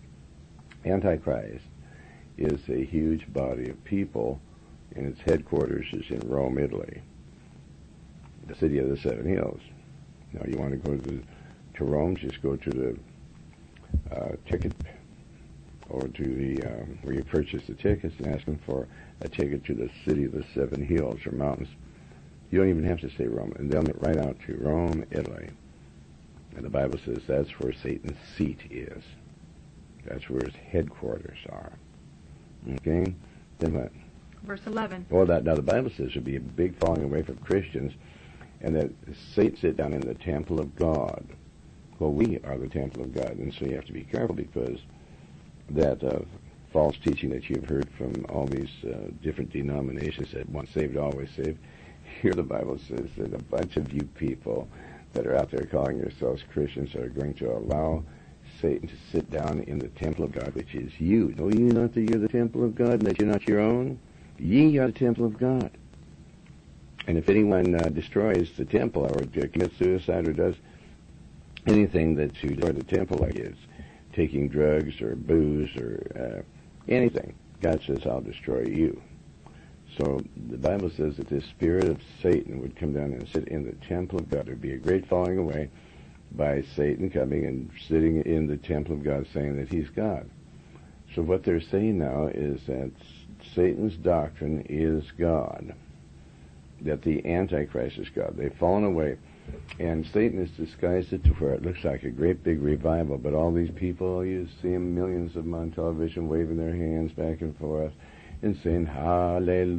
Antichrist is a huge body of people, and its headquarters is in Rome, Italy, the city of the seven hills. Now, you want to go to, to Rome, just go to the uh, ticket, or to the um, where you purchase the tickets, and ask them for a ticket to the city of the seven hills or mountains. You don't even have to say Rome, and they'll get right out to Rome, Italy. And the Bible says that's where Satan's seat is. That's where his headquarters are. Okay? Then what? Verse eleven. Well, that, now the Bible says there'll be a big falling away from Christians, and that Satan sit down in the temple of God. Well, we are the temple of God, and so you have to be careful, because that uh, false teaching that you've heard from all these uh, different denominations that once saved, always saved. Here the Bible says that a bunch of you people that are out there calling yourselves Christians are going to allow Satan to sit down in the temple of God, which is you. Know ye not that you're the temple of God, and that you're not your own? Ye are the temple of God. And if anyone uh, destroys the temple or uh, commits suicide or does anything that to destroy the temple, like is taking drugs or booze or uh, anything, God says, I'll destroy you. So the Bible says that this spirit of Satan would come down and sit in the temple of God. There would be a great falling away by Satan coming and sitting in the temple of God saying that he's God. So what they're saying now is that Satan's doctrine is God, that the Antichrist is God. They've fallen away, and Satan has disguised it to where it looks like a great big revival, but all these people, you see them, millions of them on television waving their hands back and forth and saying hallelujah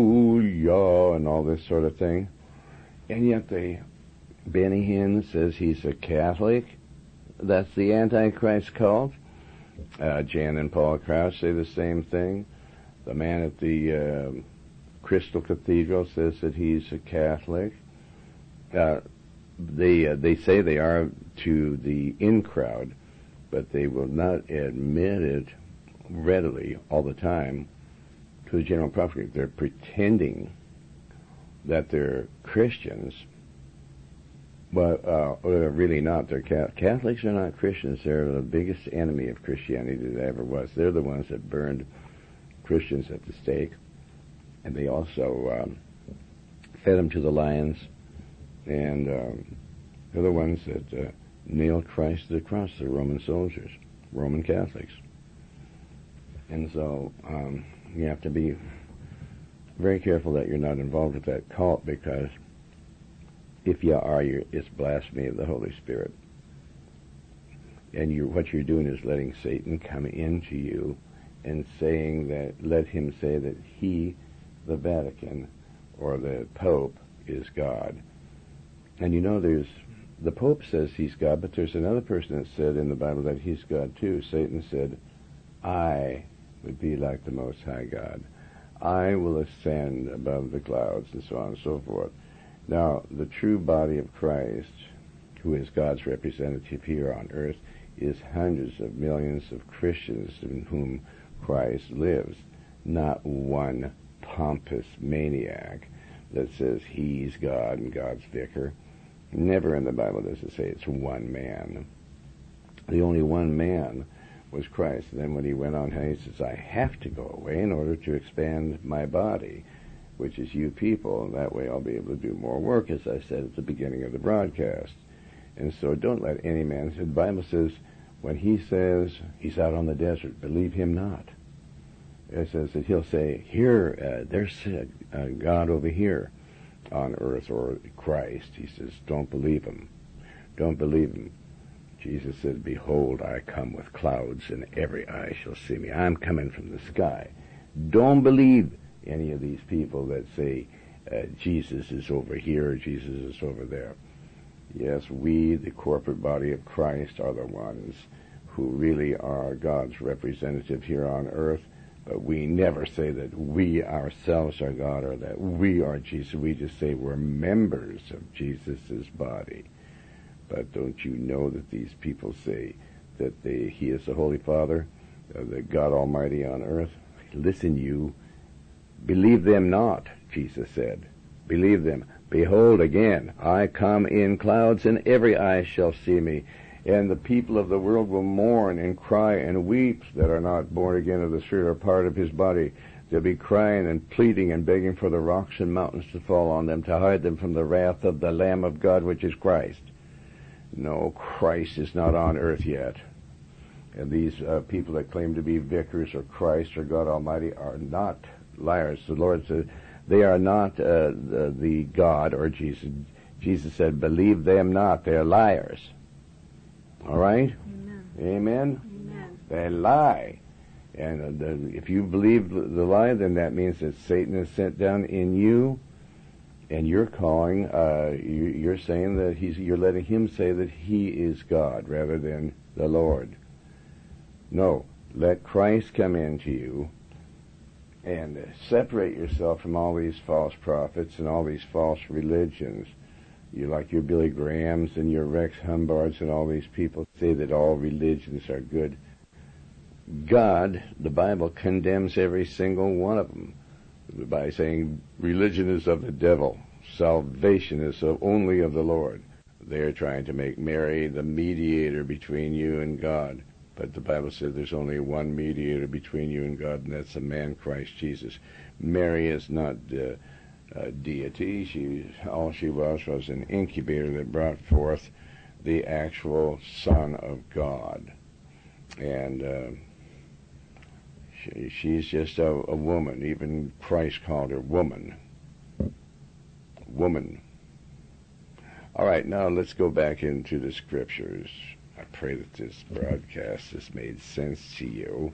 and all this sort of thing. And yet they, Benny Hinn says he's a Catholic. That's the Antichrist cult. Uh, Jan and Paul Crouch say the same thing. The man at the uh, Crystal Cathedral says that he's a Catholic. Uh, they uh, they say they are to the in crowd, but they will not admit it readily all the time to the general public. They're pretending that they're Christians, but uh, they're really not. They're Catholics are not Christians. They're the biggest enemy of Christianity that ever was. They're the ones that burned Christians at the stake, and they also um, fed them to the lions, and um, they're the ones that uh, nailed Christ to the cross, the Roman soldiers, Roman Catholics. And so um, you have to be very careful that you're not involved with that cult, because if you are, you're, it's blasphemy of the Holy Spirit. And you, what you're doing is letting Satan come into you and saying that, let him say that he, the Vatican, or the Pope, is God. And you know, there's, the Pope says he's God, but there's another person that said in the Bible that he's God too. Satan said, I would be like the Most High God. I will ascend above the clouds, and so on and so forth. Now, the true body of Christ, who is God's representative here on earth, is hundreds of millions of Christians in whom Christ lives, not one pompous maniac that says he's God and God's vicar. Never in the Bible does it say it's one man. The only one man was Christ. And then when he went on, he says, I have to go away in order to expand my body, which is you people, and that way I'll be able to do more work, as I said at the beginning of the broadcast. And so don't let any man, the Bible says, when he says he's out on the desert, believe him not. It says that he'll say, here, uh, there's uh, God over here on earth, or Christ. He says, don't believe him. Don't believe him. Jesus said, behold, I come with clouds, and every eye shall see me. I'm coming from the sky. Don't believe any of these people that say uh, Jesus is over here, or Jesus is over there. Yes, we, the corporate body of Christ, are the ones who really are God's representative here on earth, but we never say that we ourselves are God or that we are Jesus. We just say we're members of Jesus' body. But don't you know that these people say that they, he is the Holy Father, uh, the God Almighty on earth? Listen, you, believe them not, Jesus said. Believe them. Behold, again, I come in clouds, and every eye shall see me. And the people of the world will mourn and cry and weep that are not born again of the Spirit or part of his body. They'll be crying and pleading and begging for the rocks and mountains to fall on them, to hide them from the wrath of the Lamb of God, which is Christ. No, Christ is not on earth yet. And these uh, people that claim to be vicars or Christ or God Almighty are not liars. The Lord said they are not uh, the, the God or Jesus. Jesus said, believe them not. They're liars. All right? Amen. Amen? Amen. They lie. And uh, the, if you believe the, the lie, then that means that Satan is sent down in you, and you're calling, uh, you, you're saying that he's, you're letting him say that he is God rather than the Lord. No, Let Christ come into you and separate yourself from all these false prophets and all these false religions. You like your Billy Grahams and your Rex Humbards and all these people say that all religions are good. God, the Bible, condemns every single one of them by saying religion is of the devil, salvation is of only of the Lord. They're trying to make Mary the mediator between you and God. But the Bible says there's only one mediator between you and God, and that's the man Christ Jesus. Mary is not uh, a deity. She, all she was was an incubator that brought forth the actual Son of God. And uh, she, she's just a, a woman. Even Christ called her woman. Woman. All right, now let's go back into the Scriptures. I pray that this broadcast has made sense to you.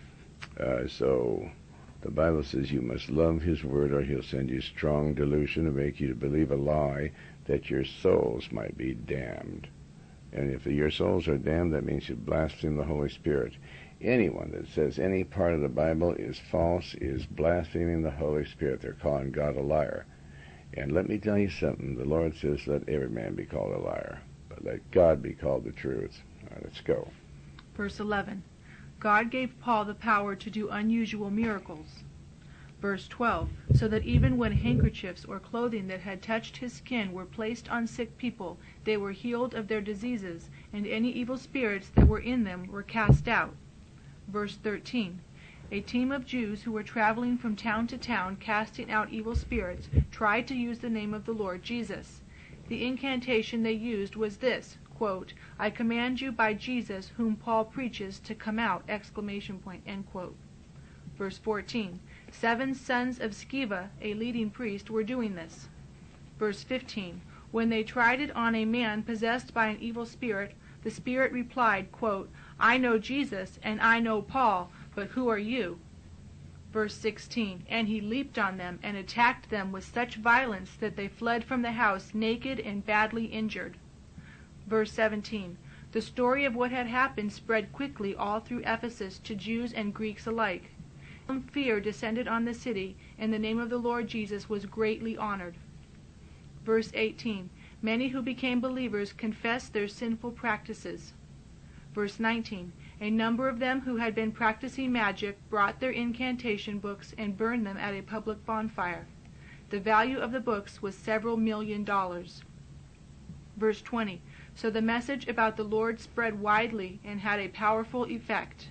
Uh, so, the Bible says you must love His Word or He'll send you strong delusion to make you to believe a lie that your souls might be damned. And if your souls are damned, that means you blaspheme the Holy Spirit. Anyone that says any part of the Bible is false is blaspheming the Holy Spirit. They're calling God a liar. And let me tell you something. The Lord says, let every man be called a liar, but let God be called the truth. All right, let's go. Verse eleven. God gave Paul the power to do unusual miracles. Verse twelve. So that even when handkerchiefs or clothing that had touched his skin were placed on sick people, they were healed of their diseases, and any evil spirits that were in them were cast out. Verse thirteen. A team of Jews who were traveling from town to town casting out evil spirits tried to use the name of the Lord Jesus. The incantation they used was this, quote, I command you by Jesus whom Paul preaches to come out, exclamation point, end quote. Verse fourteen. Seven sons of Sceva, a leading priest, were doing this. Verse fifteen. When they tried it on a man possessed by an evil spirit, the spirit replied, quote, I know Jesus and I know Paul, but who are you? Verse sixteen. And he leaped on them and attacked them with such violence that they fled from the house naked and badly injured. Verse seventeen. The story of what had happened spread quickly all through Ephesus to Jews and Greeks alike. Fear descended on the city, and the name of the Lord Jesus was greatly honored. Verse eighteen. Many who became believers confessed their sinful practices. Verse nineteen. A number of them who had been practicing magic brought their incantation books and burned them at a public bonfire. The value of the books was several million dollars. Verse twenty. So the message about the Lord spread widely and had a powerful effect.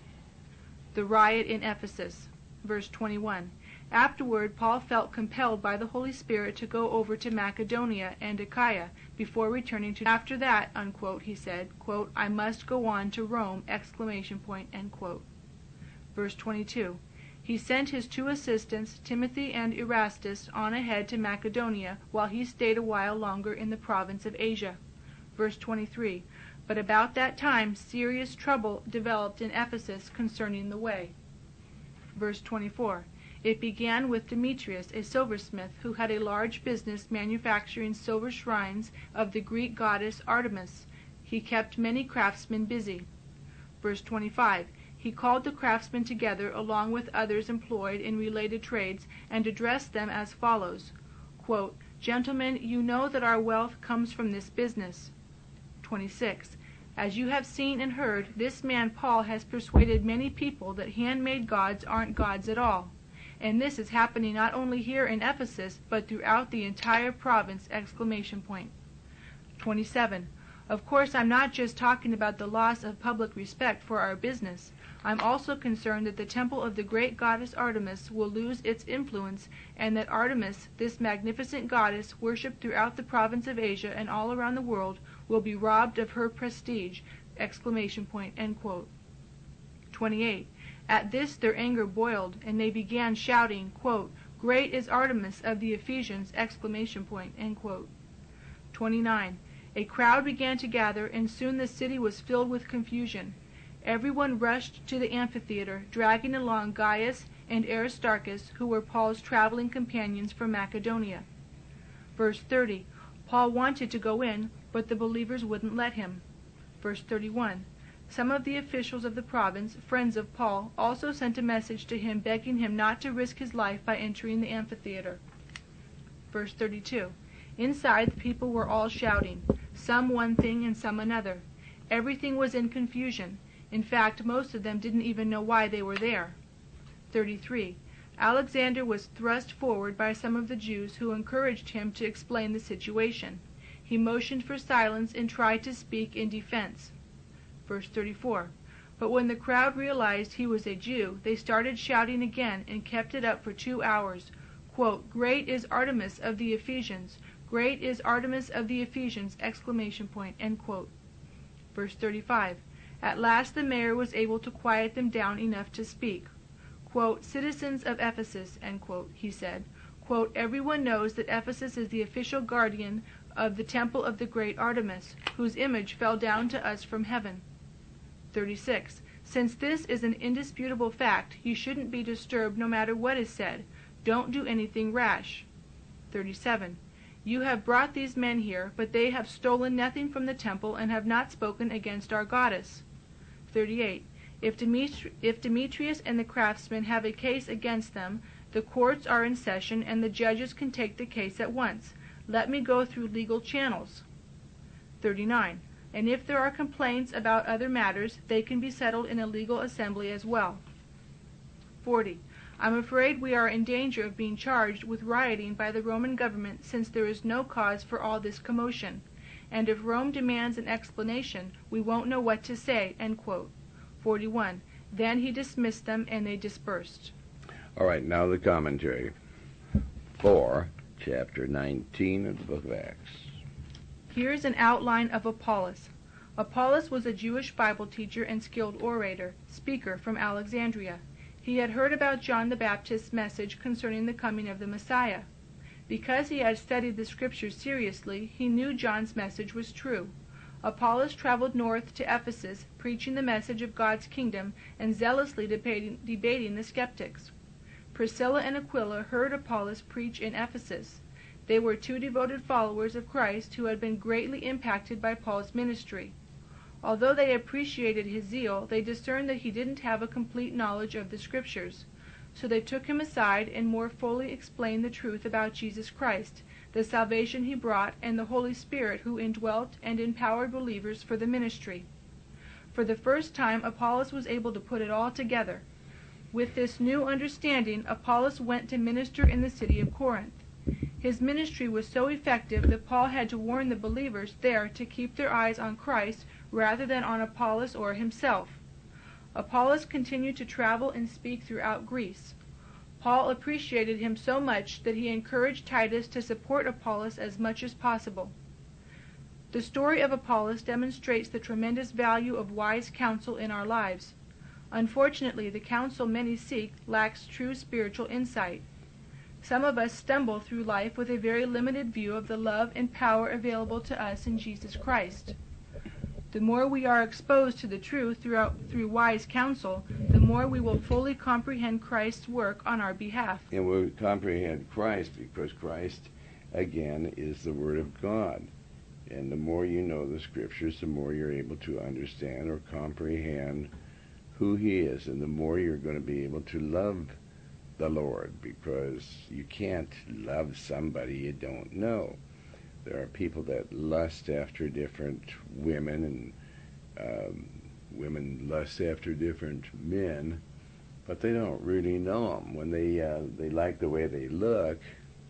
The riot in Ephesus. Verse twenty-one. Afterward, Paul felt compelled by the Holy Spirit to go over to Macedonia and Achaia before returning to. After that, unquote, he said, quote, I must go on to Rome, exclamation point, end quote. Verse twenty-two. He sent his two assistants, Timothy and Erastus, on ahead to Macedonia, while he stayed a while longer in the province of Asia. Verse twenty-three. But about that time, serious trouble developed in Ephesus concerning the way. Verse twenty-four. It began with Demetrius, a silversmith, who had a large business manufacturing silver shrines of the Greek goddess Artemis. He kept many craftsmen busy. Verse twenty-five. He called the craftsmen together along with others employed in related trades, and addressed them as follows, quote, Gentlemen, you know that our wealth comes from this business. twenty-six. As you have seen and heard, this man Paul has persuaded many people that handmade gods aren't gods at all. And this is happening not only here in Ephesus, but throughout the entire province, exclamation point. twenty-seven. Of course, I'm not just talking about the loss of public respect for our business. I'm also concerned that the temple of the great goddess Artemis will lose its influence, and that Artemis, this magnificent goddess worshipped throughout the province of Asia and all around the world, will be robbed of her prestige, exclamation point, end quote. twenty-eight. At this their anger boiled, and they began shouting, quote, Great is Artemis of the Ephesians, exclamation point, end quote. twenty-nine. A crowd began to gather, and soon the city was filled with confusion. Everyone rushed to the amphitheater, dragging along Gaius and Aristarchus, who were Paul's traveling companions from Macedonia. Verse thirty. Paul wanted to go in, but the believers wouldn't let him. Verse thirty-one. Some of the officials of the province, friends of Paul, also sent a message to him begging him not to risk his life by entering the amphitheater. Verse thirty-two. Inside, the people were all shouting, some one thing and some another. Everything was in confusion. In fact, most of them didn't even know why they were there. thirty-three. Alexander was thrust forward by some of the Jews who encouraged him to explain the situation. He motioned for silence and tried to speak in defense. Verse thirty-four. But when the crowd realized he was a Jew, they started shouting again and kept it up for two hours. Quote, "Great is Artemis of the Ephesians! Great is Artemis of the Ephesians!" Exclamation point. End quote. Verse thirty-five. At last the mayor was able to quiet them down enough to speak. Quote, "Citizens of Ephesus," end quote, he said, quote, "everyone knows that Ephesus is the official guardian of the temple of the great Artemis, whose image fell down to us from heaven." thirty-six. Since this is an indisputable fact, you shouldn't be disturbed no matter what is said. Don't do anything rash. thirty-seven. You have brought these men here, but they have stolen nothing from the temple and have not spoken against our goddess. thirty-eight. If, Demetri- if Demetrius and the craftsmen have a case against them, the courts are in session and the judges can take the case at once. Let me go through legal channels. thirty-nine. And if there are complaints about other matters, they can be settled in a legal assembly as well. forty. I'm afraid we are in danger of being charged with rioting by the Roman government, since there is no cause for all this commotion. And if Rome demands an explanation, we won't know what to say." End quote. forty-one. Then he dismissed them and they dispersed. All right, now the commentary for chapter nineteen of the book of Acts. Here's an outline of Apollos. Apollos was a Jewish Bible teacher and skilled orator, speaker from Alexandria. He had heard about John the Baptist's message concerning the coming of the Messiah. Because he had studied the Scriptures seriously, he knew John's message was true. Apollos traveled north to Ephesus, preaching the message of God's kingdom and zealously debating, debating the skeptics. Priscilla and Aquila heard Apollos preach in Ephesus. They were two devoted followers of Christ who had been greatly impacted by Paul's ministry. Although they appreciated his zeal, they discerned that he didn't have a complete knowledge of the Scriptures. So they took him aside and more fully explained the truth about Jesus Christ, the salvation he brought, and the Holy Spirit who indwelt and empowered believers for the ministry. For the first time, Apollos was able to put it all together. With this new understanding, Apollos went to minister in the city of Corinth. His ministry was so effective that Paul had to warn the believers there to keep their eyes on Christ rather than on Apollos or himself. Apollos continued to travel and speak throughout Greece. Paul appreciated him so much that he encouraged Titus to support Apollos as much as possible. The story of Apollos demonstrates the tremendous value of wise counsel in our lives. Unfortunately, the counsel many seek lacks true spiritual insight. Some of us stumble through life with a very limited view of the love and power available to us in Jesus Christ. The more we are exposed to the truth throughout, through wise counsel, the more we will fully comprehend Christ's work on our behalf. And we'll comprehend Christ because Christ, again, is the Word of God. And the more you know the Scriptures, the more you're able to understand or comprehend who He is, and the more you're going to be able to love the Lord, because you can't love somebody you don't know. There are people that lust after different women, and um, women lust after different men, but they don't really know them. When they uh, they like the way they look,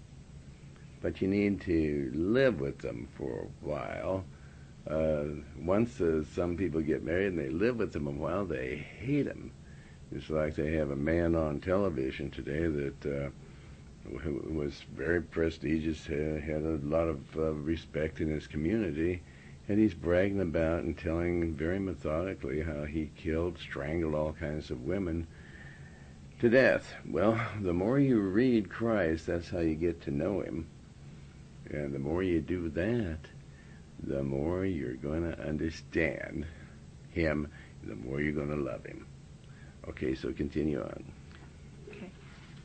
but you need to live with them for a while. Uh, once uh, some people get married and they live with them a while, they hate them. It's like they have a man on television today that uh, who was very prestigious, had, had a lot of uh, respect in his community, and he's bragging about and telling very methodically how he killed, strangled all kinds of women to death. Well, the more you read Christ, that's how you get to know Him. And the more you do that, the more you're going to understand Him, the more you're going to love Him. Okay, so continue on. Okay.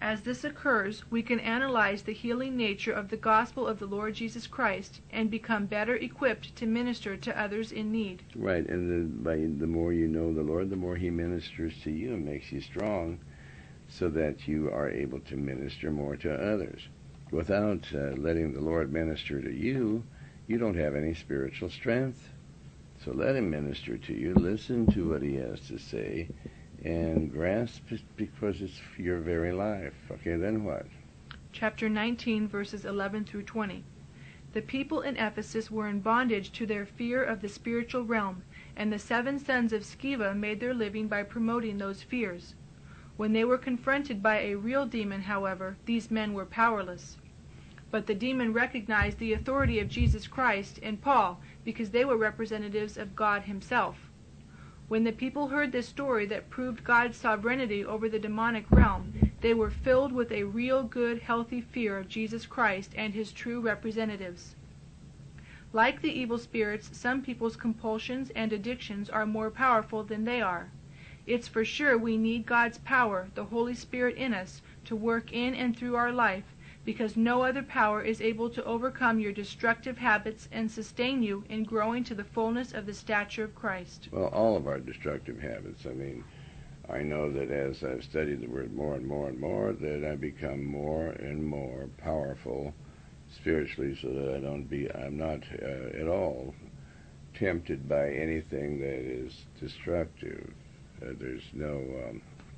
As this occurs, we can analyze the healing nature of the gospel of the Lord Jesus Christ and become better equipped to minister to others in need. Right, and the, by the more you know the Lord, the more he ministers to you and makes you strong so that you are able to minister more to others. Without uh, letting the Lord minister to you, you don't have any spiritual strength. So let him minister to you. Listen to what he has to say and grasp it because it's your very life. Okay, then what? Chapter nineteen, verses eleven through twenty. The people in Ephesus were in bondage to their fear of the spiritual realm, and the seven sons of Sceva made their living by promoting those fears. When they were confronted by a real demon, however, these men were powerless. But the demon recognized the authority of Jesus Christ and Paul because they were representatives of God himself. When the people heard this story that proved God's sovereignty over the demonic realm, they were filled with a real good, healthy fear of Jesus Christ and his true representatives. Like the evil spirits, some people's compulsions and addictions are more powerful than they are. It's for sure we need God's power, the Holy Spirit in us, to work in and through our life, because no other power is able to overcome your destructive habits and sustain you in growing to the fullness of the stature of Christ. Well, all of our destructive habits. I mean, I know that as I've studied the Word more and more and more, that I become more and more powerful spiritually, so that I don't be, I'm not uh, at all tempted by anything that is destructive. Uh, there's no, um,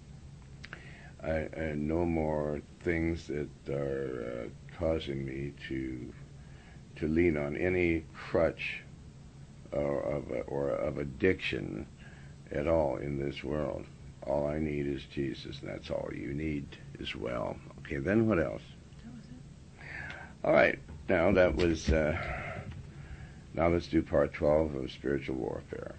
I, I no more things that are uh, causing me to to lean on any crutch or of or of addiction at all in this world. All I need is Jesus, and that's all you need as well. Okay, then what else? That was it. All right, now that was. Uh, now let's do part twelve of spiritual warfare.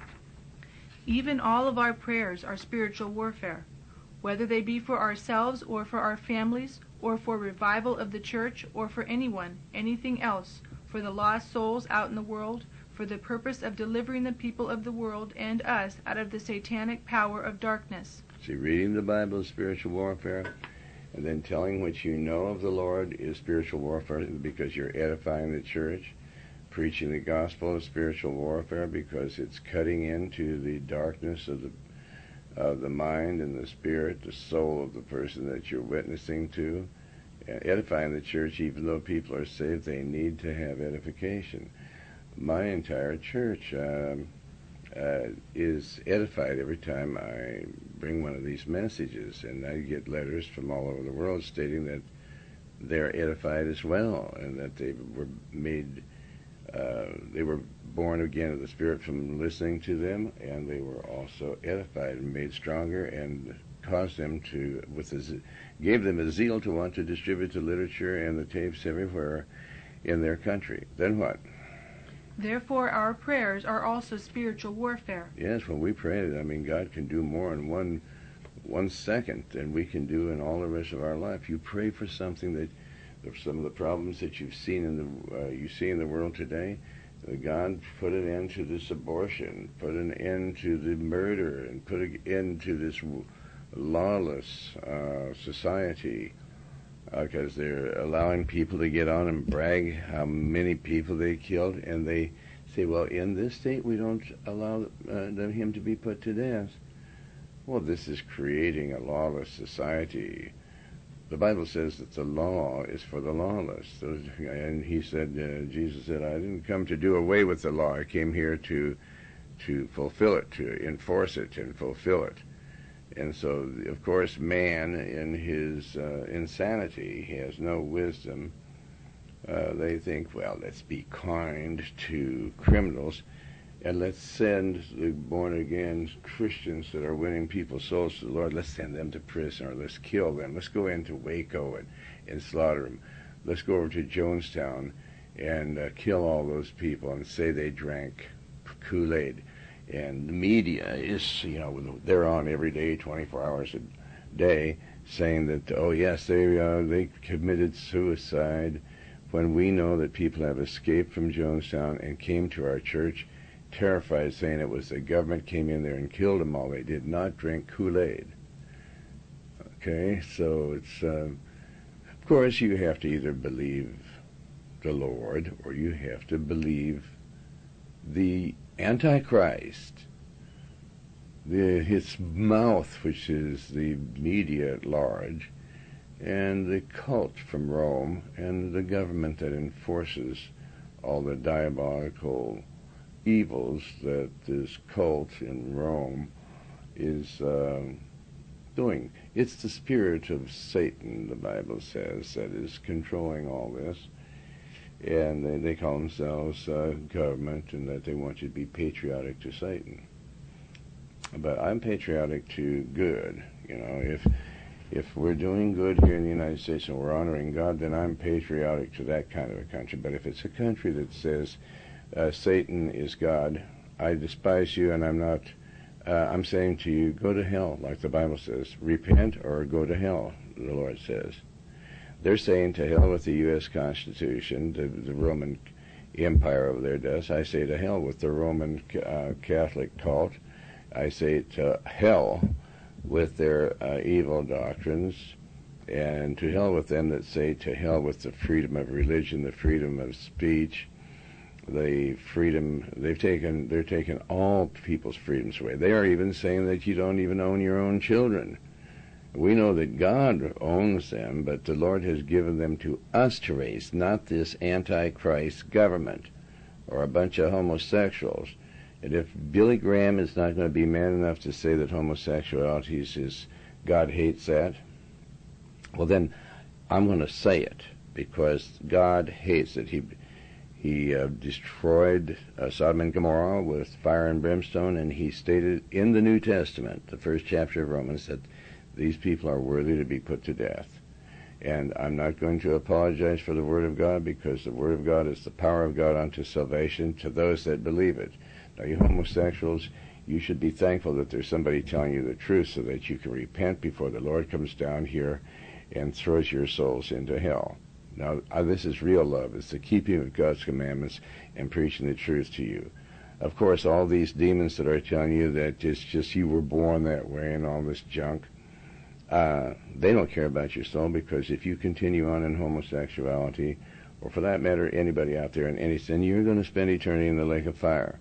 Even all of our prayers are spiritual warfare, whether they be for ourselves or for our families, or for revival of the church, or for anyone, anything else, for the lost souls out in the world, for the purpose of delivering the people of the world and us out of the satanic power of darkness. See, reading the Bible is spiritual warfare, and then telling what you know of the Lord is spiritual warfare because you're edifying the church. Preaching the gospel is spiritual warfare because it's cutting into the darkness of the of the mind and the spirit, the soul of the person that you're witnessing to. Edifying the church, even though people are saved, they need to have edification. My entire church um, uh, is edified every time I bring one of these messages, and I get letters from all over the world stating that they're edified as well, and that they were made Uh, they were born again of the Spirit from listening to them, and they were also edified and made stronger, and caused them to, with a, gave them a zeal to want to distribute the literature and the tapes everywhere in their country. Then what? Therefore our prayers are also spiritual warfare. Yes, when we pray, I mean, God can do more in one one second than we can do in all the rest of our life. You pray for something that some of the problems that you've seen in the uh, you see in the world today. Uh, God put an end to this abortion, put an end to the murder, and put an end to this lawless uh, society because uh, they're allowing people to get on and brag how many people they killed, and they say, well, in this state we don't allow uh, him to be put to death. Well, this is creating a lawless society. The Bible says that the law is for the lawless. And he said, uh, Jesus said, I didn't come to do away with the law. I came here to to fulfill it, to enforce it and fulfill it. And so, of course, man in his uh, insanity, he has no wisdom. Uh, they think, well, let's be kind to criminals, and let's send the born-again Christians that are winning people's souls to the Lord, let's send them to prison, or let's kill them. Let's go into Waco and, and slaughter them. Let's go over to Jonestown and uh, kill all those people and say they drank Kool-Aid. And the media is, you know, they're on every day, twenty-four hours a day, saying that, oh, yes, they uh, they committed suicide, when we know that people have escaped from Jonestown and came to our church terrified, saying it was the government came in there and killed them all. They did not drink Kool-Aid. Okay, so it's, uh, of course, you have to either believe the Lord or you have to believe the Antichrist, the, his mouth, which is the media at large, and the cult from Rome, and the government that enforces all the diabolical evils that this cult in Rome is uh, doing. It's the spirit of Satan, the Bible says, that is controlling all this. And they, they call themselves uh, government, and that they want you to be patriotic to Satan. But I'm patriotic to good. You know, if if we're doing good here in the United States and we're honoring God, then I'm patriotic to that kind of a country. But if it's a country that says uh, Satan is God, I despise you, and I'm not. Uh, I'm saying to you, go to hell, like the Bible says. Repent or go to hell, the Lord says. They're saying to hell with the U S Constitution, the, the Roman Empire over there does. I say to hell with the Roman uh, Catholic cult. I say to hell with their uh, evil doctrines, and to hell with them that say to hell with the freedom of religion, the freedom of speech, the freedom. They've taken, they're taking all people's freedoms away. They are even saying that you don't even own your own children. We know that God owns them, but the Lord has given them to us to raise, not this Antichrist government or a bunch of homosexuals. And if Billy Graham is not going to be man enough to say that homosexuality is, God hates that, well then I'm going to say it, because God hates it. He he uh, destroyed uh, Sodom and Gomorrah with fire and brimstone, and he stated in the New Testament, the first chapter of Romans, that these people are worthy to be put to death. And I'm not going to apologize for the Word of God, because the Word of God is the power of God unto salvation to those that believe it. Now, you homosexuals, you should be thankful that there's somebody telling you the truth so that you can repent before the Lord comes down here and throws your souls into hell. Now, uh, this is real love. It's the keeping of God's commandments and preaching the truth to you. Of course, all these demons that are telling you that it's just you were born that way and all this junk, uh, they don't care about your soul, because if you continue on in homosexuality, or for that matter, anybody out there in any sin, you're going to spend eternity in the lake of fire.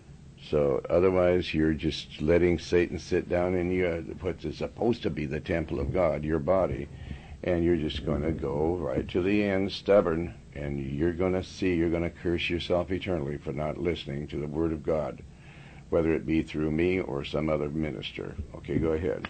So otherwise, you're just letting Satan sit down in you, what is supposed to be the temple of God, your body, and you're just going to go right to the end, stubborn, and you're going to see, you're going to curse yourself eternally for not listening to the Word of God, whether it be through me or some other minister. Okay, go ahead.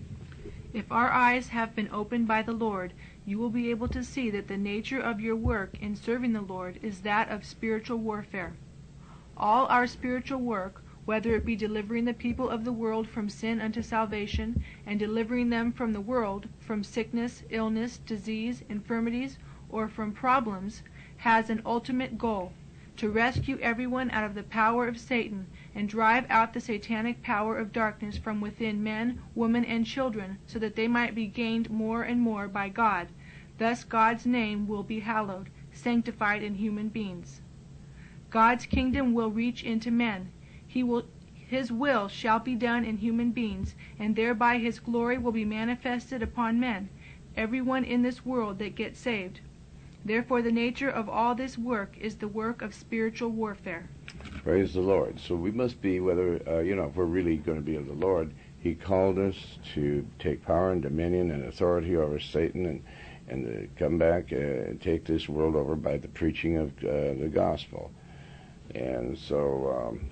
If our eyes have been opened by the Lord, you will be able to see that the nature of your work in serving the Lord is that of spiritual warfare. All our spiritual work, whether it be delivering the people of the world from sin unto salvation, and delivering them from the world, from sickness, illness, disease, infirmities, or from problems, has an ultimate goal: to rescue everyone out of the power of Satan and drive out the satanic power of darkness from within men, women, and children, so that they might be gained more and more by God. Thus God's name will be hallowed, sanctified in human beings. God's kingdom will reach into men. He will, His will shall be done in human beings, and thereby His glory will be manifested upon men, everyone in this world that gets saved. Therefore the nature of all this work is the work of spiritual warfare. Praise the Lord. So we must be, whether, uh, you know, if we're really going to be of the Lord, He called us to take power and dominion and authority over Satan, and, and to come back and take this world over by the preaching of uh, the gospel. And so um,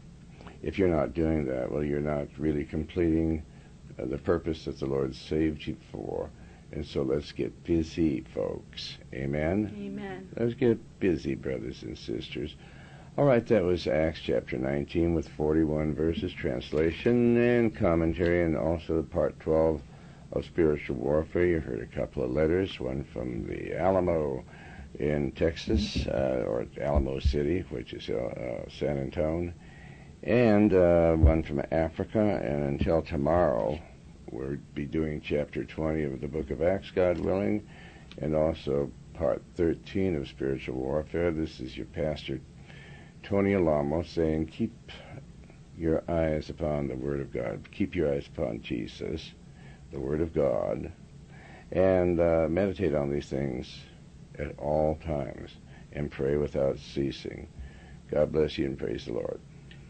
if you're not doing that, well, you're not really completing uh, the purpose that the Lord saved you for. And so let's get busy, folks. Amen? Amen. Let's get busy, brothers and sisters. All right, that was Acts chapter nineteen with forty-one verses, translation and commentary, and also part twelve of Spiritual Warfare. You heard a couple of letters, one from the Alamo in Texas, uh, or Alamo City, which is uh, uh, San Antonio, and uh, one from Africa. And until tomorrow, we'll be doing chapter twenty of the book of Acts, God willing, and also part thirteen of Spiritual Warfare. This is your pastor, Tony Alamo, saying, keep your eyes upon the Word of God. Keep your eyes upon Jesus. the Word of God, and uh, meditate on these things at all times, and pray without ceasing. God bless you, and praise the Lord.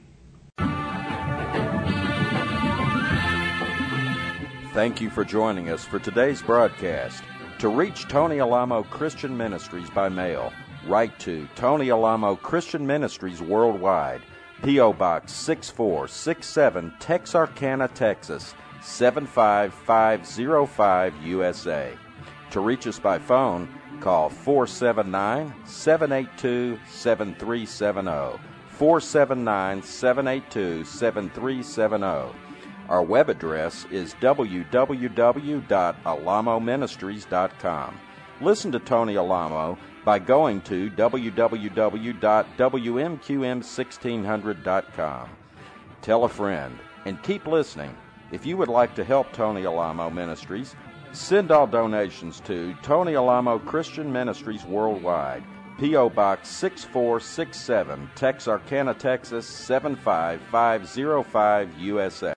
Thank you for joining us for today's broadcast. To reach Tony Alamo Christian Ministries by mail, write to Tony Alamo Christian Ministries Worldwide, P O. Box six four six seven, Texarkana, Texas, seven five five zero five, U S A. To reach us by phone, call four seven nine, seven eight two, seven three seven zero, four seven nine, seven eight two, seven three seven zero. Our web address is w w w dot alamo ministries dot com. Listen to Tony Alamo by going to w w w dot w m q m sixteen hundred dot com. Tell a friend, and keep listening. If you would like to help Tony Alamo Ministries, send all donations to Tony Alamo Christian Ministries Worldwide, P O. Box six four six seven, Texarkana, Texas, seven five five zero five, U S A.